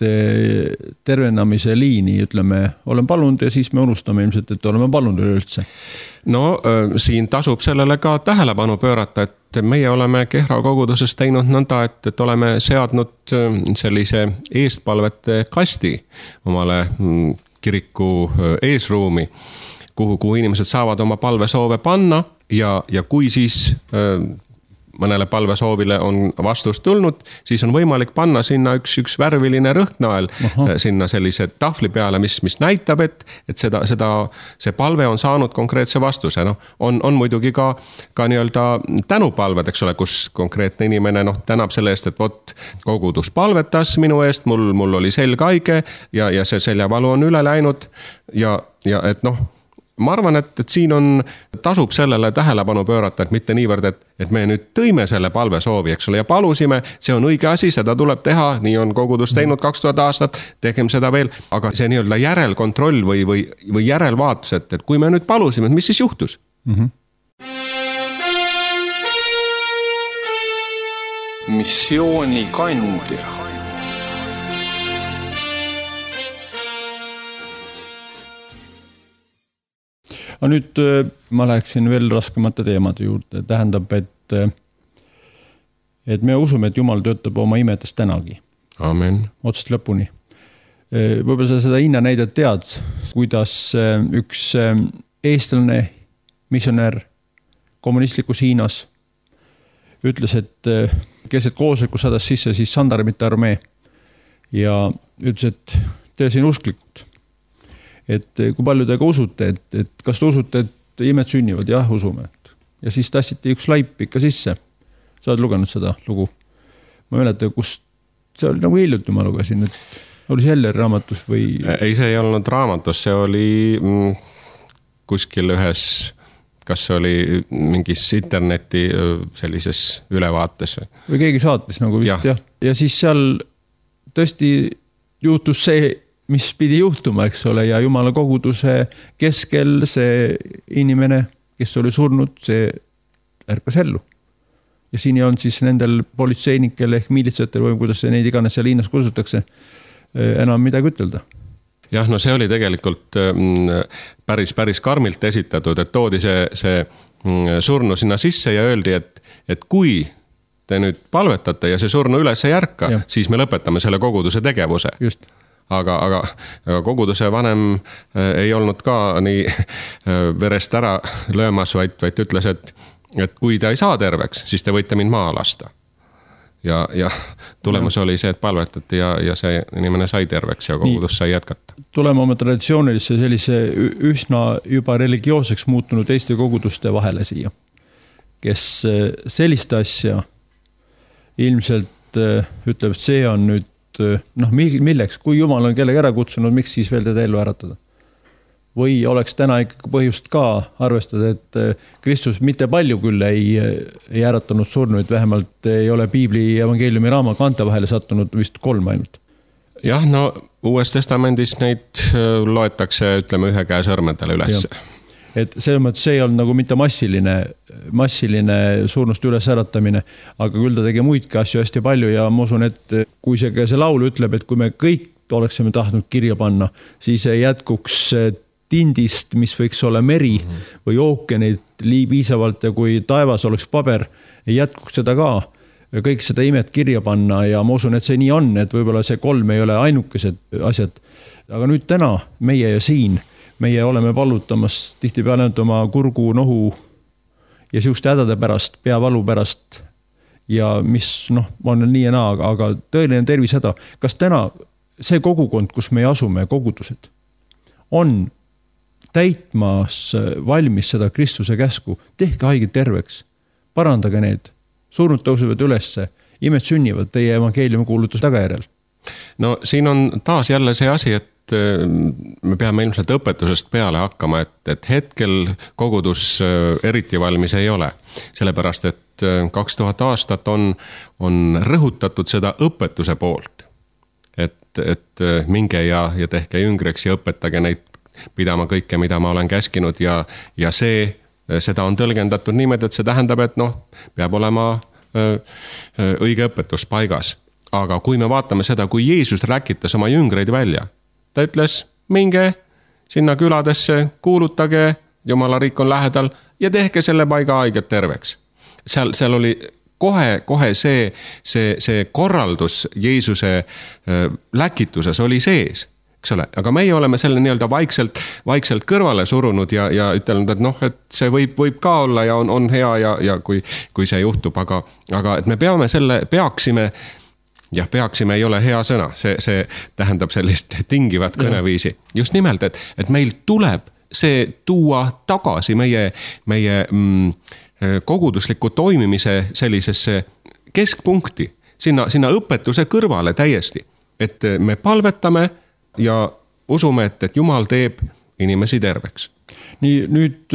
tervenamise liini, ütleme, olen palunud ja siis me unustame ilmselt, et oleme palunud üleüldse. No siin tasub sellele ka tähelepanu pöörata, et meie oleme Kehra koguduses teinud nõnda, et, et oleme seadnud sellise eestpalvete kasti omale kiriku eesruumi, kuhu, kuhu inimesed saavad oma palvesoove panna ja, ja kui siis mõnele palvesoovile on vastus tulnud, siis on võimalik panna sinna üks, üks värviline rõhknael Aha. sinna sellise tahvli peale, mis, mis näitab, et, et seda, seda, see palve on saanud konkreetse vastuse. No, on, on muidugi ka, ka nii-öelda tänupalved, eks ole, kus konkreetne inimene noh, tänab selle eest, et vot kogudus palvetas minu eest, mul, mul oli selg haige ja, ja see seljavalu on üle läinud ja, ja et noh, ma arvan, et, et siin on, tasub sellele tähelepanu pöörata, et mitte niivõrd, et, et me nüüd tõime selle palve soovi, eks ole, ja palusime, see on õige asi, seda tuleb teha, nii on kogudus teinud kaks tuhat aastat, tegem seda veel, aga see nii-öelda järelkontroll või, või, või järelvaatus, et, et kui me nüüd palusime, mis siis juhtus? Mm-hmm. Missiooni kandja. Aga nüüd ma läheksin veel raskemate teemade juurde. Tähendab, et, et me usume, et Jumal töötab oma imedes tänagi. Amen. Otsast lõpuni. Võib-olla sa seda Inna näidet tead, kuidas üks eestlane missionär kommunistlikus Hiinas ütles, et keset koosoleku sadas sisse siis Sandarmite armee ja ütles, et te siin usklikud. Et kui palju te ka usute, et, et kas te usute, et imed sünnivad? Jah, usume. Ja siis tassiti üks laip ikka sisse. Sa oled lugenud seda lugu. Ma mäleta, kus see oli nagu hiljuti ma lugesin, et oli see Heller raamatus või? Ei, see ei olnud raamatus, see oli mm, kuskil ühes, kas see oli mingis interneti sellises ülevaates. Või keegi saatis nagu vist, jah. Ja, ja siis seal tõesti juhtus see, mis pidi juhtuma, eks ole, ja Jumala koguduse keskel see inimene, kes oli surnud, see ärkas ellu. Ja siin on siis nendel politseinikel ehk miilitsatel või kuidas see neid iganes seal Hiinas kursutakse, enam midagi ütelda. Jah, no see oli tegelikult päris, päris karmilt esitatud, et toodi see, see surnu sinna sisse ja öeldi, et, et kui te nüüd palvetate ja see surnu üles ei ärka, ja. Siis me lõpetame selle koguduse tegevuse. Just. Aga, aga, aga koguduse vanem ei olnud ka nii verest ära löömas, vaid, vaid ütles, et, et kui ta ei saa terveks, siis te võite mind maa lasta. Ja, ja tulemus oli see, et palvetati ja, ja see inimene sai terveks ja kogudus sai jätkata. Tuleme oma traditsioonilisse sellise üsna juba religioosseks muutunud Eesti koguduste vahele siia, kes sellist asja ilmselt ütleb, et see on nüüd noh, milleks, kui Jumal on kellegi ära kutsunud, miks siis veel teda ellu äratada? Või oleks täna ikkagi põhjust ka arvestada, et Kristus mitte palju küll ei, ei äratanud surnuid, vähemalt ei ole Piibli evangeeliumi raama kante vahele sattunud vist kolm ainult. jah, no Uues Testamendis neid loetakse, ütleme, ühe käe sõrmedele üles. Et selles mõttes see ei olnud nagu mitte massiline, massiline surnuste üles äratamine, aga küll ta tegi muidki asju hästi palju ja ma usun, et kui see, see laul ütleb, et kui me kõik oleksime tahtnud kirja panna, siis ei jätkuks tindist, mis võiks olla meri või ookeanid lii piisavalt ja kui taevas oleks paber, ei jätkuks seda ka. Ja kõik seda imet kirja panna ja ma usun, et see nii on, et võib-olla see kolm ei ole ainukesed asjad. Aga nüüd täna meie ja siin, meie oleme pallutamas tihti peale oma kurgu, nohu ja siuste hädade pärast, peavalu pärast ja mis noh, on nii ja naa, aga tõeline tervis häda. Kas täna see kogukond, kus me asume, kogudused, on täitmas valmis seda Kristuse käsku, tehke haiged terveks, parandage need, surnud tõusevad ülesse, imed sünnivad teie evangeeliumi kuulutus tagajärjel. No siin on taas jälle see asi, et me peame ilmselt õpetusest peale hakkama, et, et hetkel kogudus eriti valmis ei ole. Sellepärast, et kaks tuhat aastat on, on rõhutatud seda õpetuse poolt. Et, et minge ja, ja tehke jüngreks ja õpetage neid pidama kõike, mida ma olen käskinud ja, ja see seda on tõlgendatud niimoodi, et see tähendab, et noh, peab olema öö, õige õpetus paigas. Aga kui me vaatame seda, kui Jeesus rääkitas oma jüngreid välja, ta ütles, minge sinna küladesse, kuulutage, Jumala riik on lähedal ja tehke selle paiga haiged terveks. Seal, seal oli kohe, kohe see, see, see korraldus Jeesuse öö, läkituses oli sees. Aga meie oleme selle nii-öelda vaikselt, vaikselt kõrvale surunud ja, ja ütelnud, et noh, et see võib, võib ka olla ja on, on hea ja, ja kui, kui see juhtub, aga, aga et me peame selle, peaksime, jah, peaksime ei ole hea sõna, see, see tähendab sellist tingivat kõneviisi. Just nimelt, et, et meil tuleb see tuua tagasi meie, meie mm, kogudusliku toimimise sellisesse keskpunkti, sinna, sinna õpetuse kõrvale täiesti, et me palvetame ja usume, et, et Jumal teeb inimesi terveks. Nii nüüd,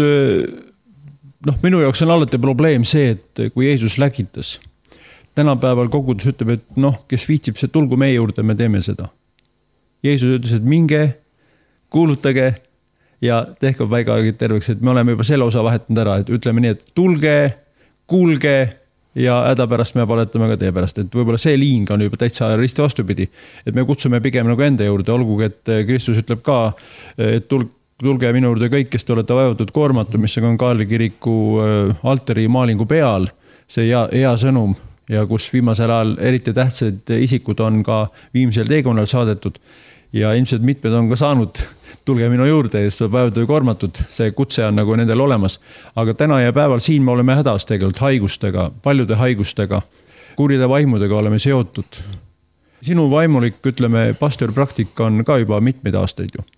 noh, minu jaoks on alati probleem see, et kui Jeesus läkitas, tänapäeval kogudus ütleb, et noh, kes viitsib see tulgu meie juurde, me teeme seda. Jeesus ütles, et minge, kuulutage ja tehke paiga terveks, et me oleme juba selle osa vahetanud ära, et ütleme nii, et tulge, kuulge ja häda pärast me paletame ka teie pärast, et võib-olla see liing on juba täitsa risti vastupidi, et me kutsume pigem nagu enda juurde, olgugi, et Kristus ütleb ka, et tulge minu juurde kõik, kes te olete vaevatud koormatu, mis on Kaarli kiriku altari maalingu peal, see hea, hea sõnum ja kus viimasel ajal eriti tähtsad isikud on ka viimsel teekonnal saadetud ja ilmselt mitmed on ka saanud tulge minu juurde, sest on päevad või kormatud, see kutse on nagu nendel olemas. Aga täna ja päeval siin me oleme hädas tegelikult haigustega, paljude haigustega, kuride vaimudega oleme seotud. Sinu vaimulik, ütleme, pastoripraktika on ka juba mitmeid aastaid ju.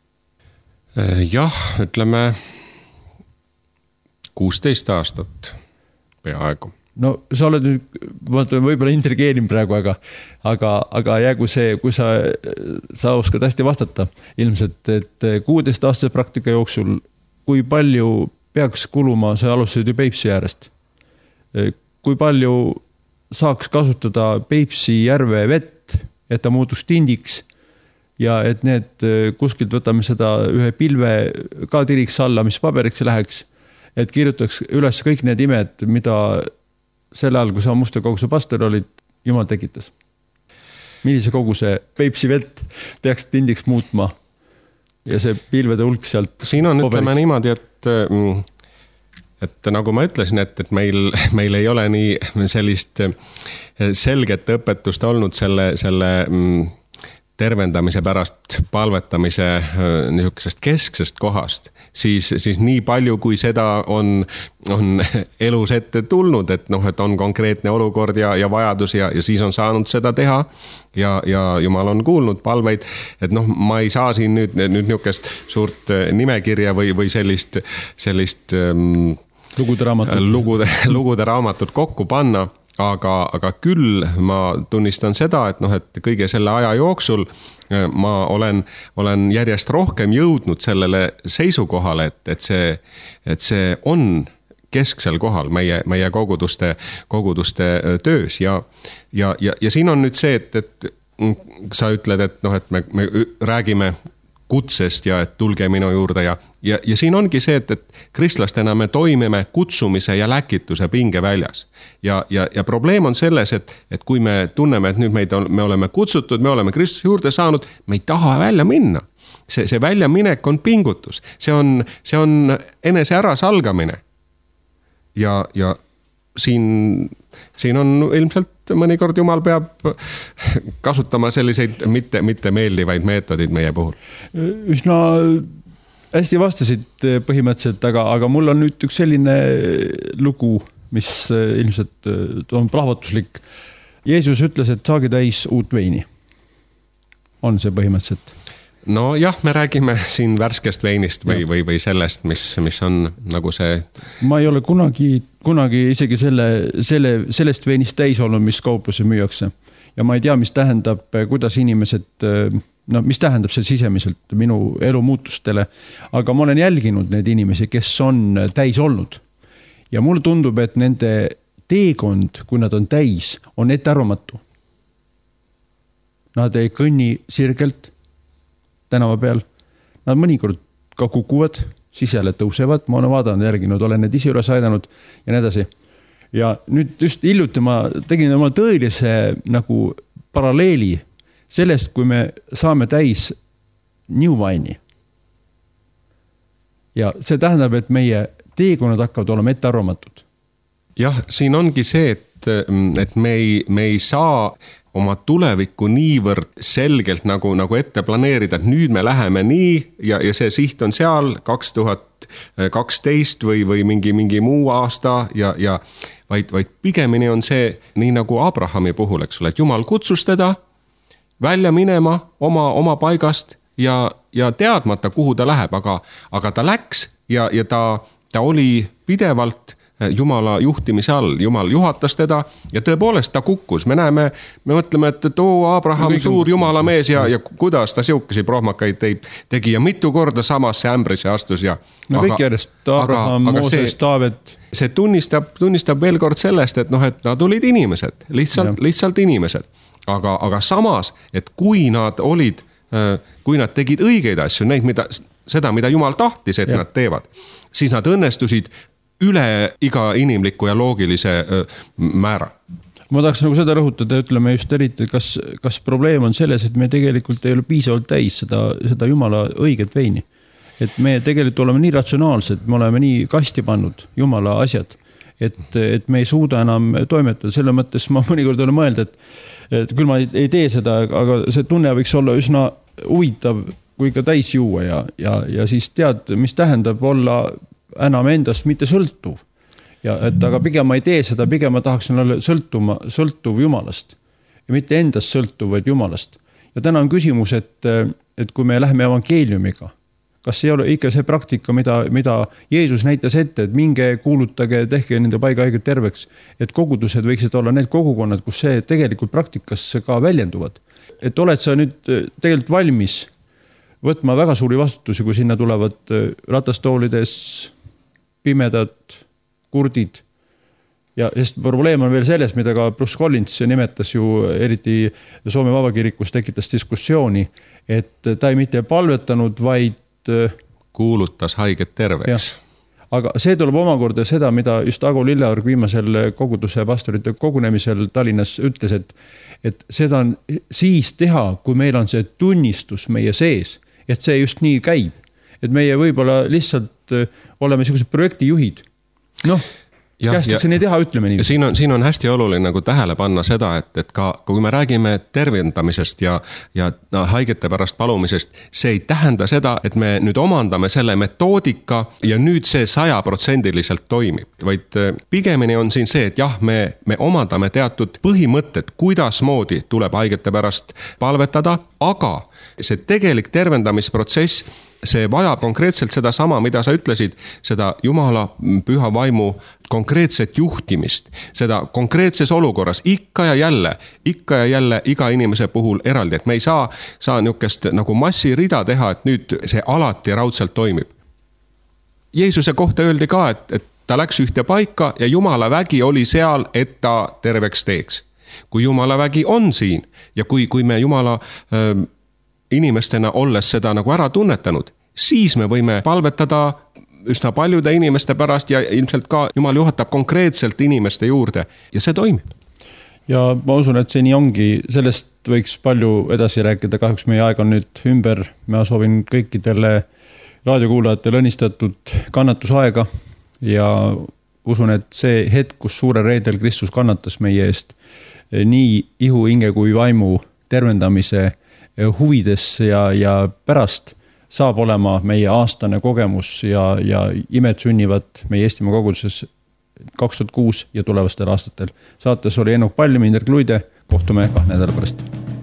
Jah, ütleme kuusteist aastat peaaegu. No sa oled nüüd, võib-olla intrigeerin praegu, aga, aga, aga jäägu see, kui sa, sa oskad hästi vastata ilmselt, et kuueteist aastase praktika jooksul, kui palju peaks kuluma, sa alustasid ju Peipsi äärest, kui palju saaks kasutada Peipsi järve vett, et ta muutus tindiks ja et need kuskilt võtame seda ühe pilve ka tiriks alla, mis paberiks läheks, et kirjutaks üles kõik need imed, mida sel ajal, kui sa Musta koguse pastor olid, Jumal tekitas. Millise koguse Peipsi vett peaks tindiks muutma ja see pilvede hulk sealt siin on, paberiks. Ütleme niimoodi, et, et nagu ma ütlesin, et, et meil, meil ei ole nii sellist selget õpetust olnud selle, selle tervendamise pärast palvetamise niisugusest kesksest kohast, siis, siis nii palju, kui seda on, on elus ette tulnud, et noh, et on konkreetne olukord ja, ja vajadus ja, ja siis on saanud seda teha ja, ja Jumal on kuulnud palveid, et noh, ma ei saa siin nüüd, nüüd niisugust suurt nimekirja või, või sellist, sellist um, lugude raamatut. Lugude, lugude raamatut kokku panna. Aga, aga küll ma tunnistan seda, et noh, et kõige selle aja jooksul ma olen, olen järjest rohkem jõudnud sellele seisukohale, et, et, see, et see on kesksel kohal meie, meie koguduste, koguduste töös ja, ja, ja, ja siin on nüüd see, et, et sa ütled, et noh, et me, me räägime kutsest ja et tulge minu juurde ja, ja, ja siin ongi see, et, et kristlastena me toimime kutsumise ja läkituse pingeväljas. Ja, ja, ja probleem on selles, et, et kui me tunneme, et nüüd meid on, me oleme kutsutud, me oleme Kristuse juurde saanud, me ei taha välja minna. See, see väljaminek on pingutus, see on, see on enese ärasalgamine. Ja, ja siin, siin on ilmselt mõnikord Jumal peab kasutama selliseid mitte, mitte meeldivaid meetodid meie puhul. Üsna hästi vastasid põhimõtteliselt, aga, aga mul on nüüd üks selline lugu, mis ilmselt on plahvatuslik. Jeesus ütles, et saage täis uut veini. On see põhimõtteliselt? No jah, me räägime siin värskest veinist või, või, või sellest, mis, mis on nagu see... Ma ei ole kunagi, kunagi isegi selle, selle, sellest veinist täis olnud, mis kaupluse müüakse. Ja ma ei tea, mis tähendab, kuidas inimesed, no mis tähendab see sisemiselt minu elu muutustele. Aga ma olen jälginud neid inimesi, kes on täis olnud. Ja mulle tundub, et nende teekond, kui nad on täis, on ettearvamatu. Nad ei kõnni sirgelt tänava peal. Nad mõnikord ka kukuvad, siis jälle tõusevad, ma olen vaadanud, järginud, olen need ise üles aidanud ja nii edasi. Ja nüüd just hiljuti ma tegin oma tõelise nagu paralleeli sellest, kui me saame täis new wine'i. Ja see tähendab, et meie teekonnad hakkavad olema ettearvamatud. Jah, siin ongi see, et, et me ei, me ei saa oma tulevikku niivõrd selgelt nagu, nagu ette planeerida, et nüüd me läheme nii ja, ja see siht on seal kaks tuhat kaksteist või, või mingi, mingi muu aasta ja, ja vaid, vaid pigemini on see nii nagu Abrahami puhul, eks ole, et Jumal kutsus teda välja minema oma, oma paigast ja, ja teadmata, kuhu ta läheb, aga, aga ta läks ja, ja ta, ta oli pidevalt Jumala juhtimise all, Jumal juhatas teda ja tõepoolest ta kukkus. Me näeme, me mõtleme, et too Abraham suur Jumala mees ja, ja kuidas ta siukesi prohmakaid tegi ja mitu korda samasse ämbrisse astus. Ja, no kõik järjest, Abraham, aga, Mooses, Taavet. See tunnistab, tunnistab veel kord sellest, et, noh, et nad olid inimesed, lihtsalt, lihtsalt inimesed. Aga, aga samas, et kui nad olid, kui nad tegid õigeid asju, neid, mida, seda, mida Jumal tahtis, et ja. Nad teevad, siis nad õnnestusid üle iga inimliku ja loogilise määra. Ma tahaks nagu seda rõhutada, ütleme just eriti, kas, kas probleem on selles, et me tegelikult ei ole piisavalt täis seda, seda Jumala õiget veini. Et me tegelikult oleme nii ratsionaalsed, me oleme nii kasti pannud Jumala asjad, et, et me ei suuda enam toimetada. Selle mõttes ma mõnikord olen mõelda, et, et küll ma ei tee seda, aga see tunne võiks olla üsna huvitav, kui ka täis juua ja, ja, ja siis tead, mis tähendab olla enam endast mitte sõltuv. Ja, et aga pigem ma ei tee seda, pigem ma tahaksin olla sõltuma, sõltuv Jumalast. Ja mitte endast sõltuv, vaid Jumalast. Ja täna on küsimus, et, et kui me läheme evangeeliumiga, kas ei ole ikka see praktika, mida, mida Jeesus näitas ette, et minge kuulutage, tehke nende paigahaiged terveks, et kogudused võiksid olla need kogukonnad, kus see tegelikult praktikas ka väljenduvad. Et oled sa nüüd tegelikult valmis võtma väga suuri vastutusi, kui sinna tulevad ratastoolides pimedad, kurdid. Ja sest probleem on veel selles, mida ka Bruce Collins nimetas ju eriti Soome Vabakirikus tekitas diskussiooni, et ta ei mitte palvetanud, vaid kuulutas haiget terveks. Ja. Aga see tuleb omakorda seda, mida just Ago Lilleorg viimasel koguduse pastorite kogunemisel Tallinnas ütles, et, et seda on siis teha, kui meil on see tunnistus meie sees, et see just nii käib. Et meie võib-olla lihtsalt oleme sellised projektijuhid. Noh, kästakse nii teha, ütleme nii. Siin on, siin on hästi oluline nagu tähele panna seda, et, et ka, kui me räägime tervendamisest ja, ja haigete pärast palumisest, see ei tähenda seda, et me nüüd omandame selle metoodika ja nüüd see sajaprotsendiliselt toimib. Vaid pigemini on siin see, et jah, me, me omandame teatud põhimõtted, kuidas moodi tuleb haigete pärast palvetada, aga see tegelik tervendamisprotsess see vajab konkreetselt seda sama, mida sa ütlesid, seda Jumala püha vaimu konkreetset juhtimist, seda konkreetses olukorras ikka ja jälle, ikka ja jälle iga inimese puhul eraldi, et me ei saa, saa niukest nagu massirida teha, et nüüd see alati raudselt toimib. Jeesuse kohta öeldi ka, et, et ta läks ühte paika ja Jumala vägi oli seal, et ta terveks teeks. kui Jumala vägi on siin ja kui, kui me Jumala äh, inimestena olles seda nagu ära tunnetanud, siis me võime palvetada üsna paljude inimeste pärast ja ilmselt ka Jumal juhatab konkreetselt inimeste juurde ja see toimib. Ja ma usun, et see nii ongi, sellest võiks palju edasi rääkida, kahjuks meie aeg on nüüd ümber, ma soovin kõikidele raadiokuulajatele õnnistatud kannatusaega ja usun, et see hetk, kus suure reedel Kristus kannatas meie eest nii ihu, hinge kui vaimu tervendamise huvides ja, ja pärast saab olema meie aastane kogemus ja, ja imed sünnivad meie Eestimaa koguduses kaks tuhat kuus ja tulevastel aastatel. Saates oli Enok Pallim, Indrek Luide, kohtume kahe nädala pärast.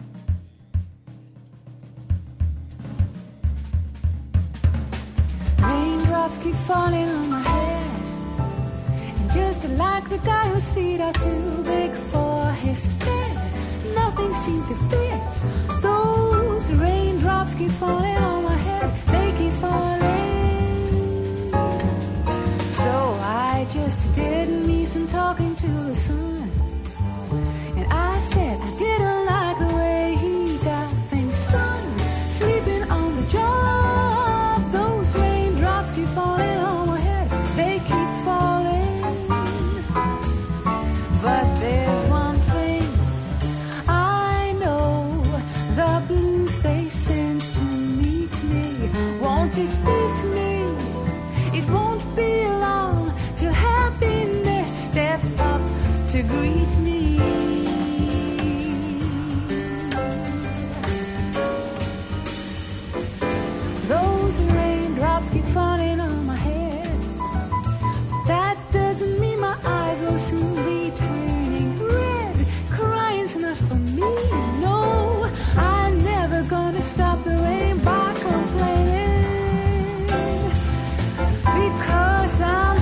Raindrops keep falling on my head and just like the guy whose feet are too big for his bed, nothing seemed to fit. Those raindrops keep falling on my head, they keep falling. So I just did me some talking to the sun, and I said I didn't like the way he got things done, sleeping on the job. Those raindrops keep falling on my head, they keep falling. But there's one thing I know, the blues they send to meet me won't defeat me. It won't be long till happiness steps up to greet me. Those raindrops keep falling on my head. That doesn't mean my eyes will soon be turning red. Crying's not for me, no. I'm never gonna stop the rain by complaining. Because I'm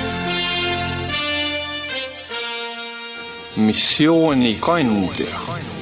missiooni kandja.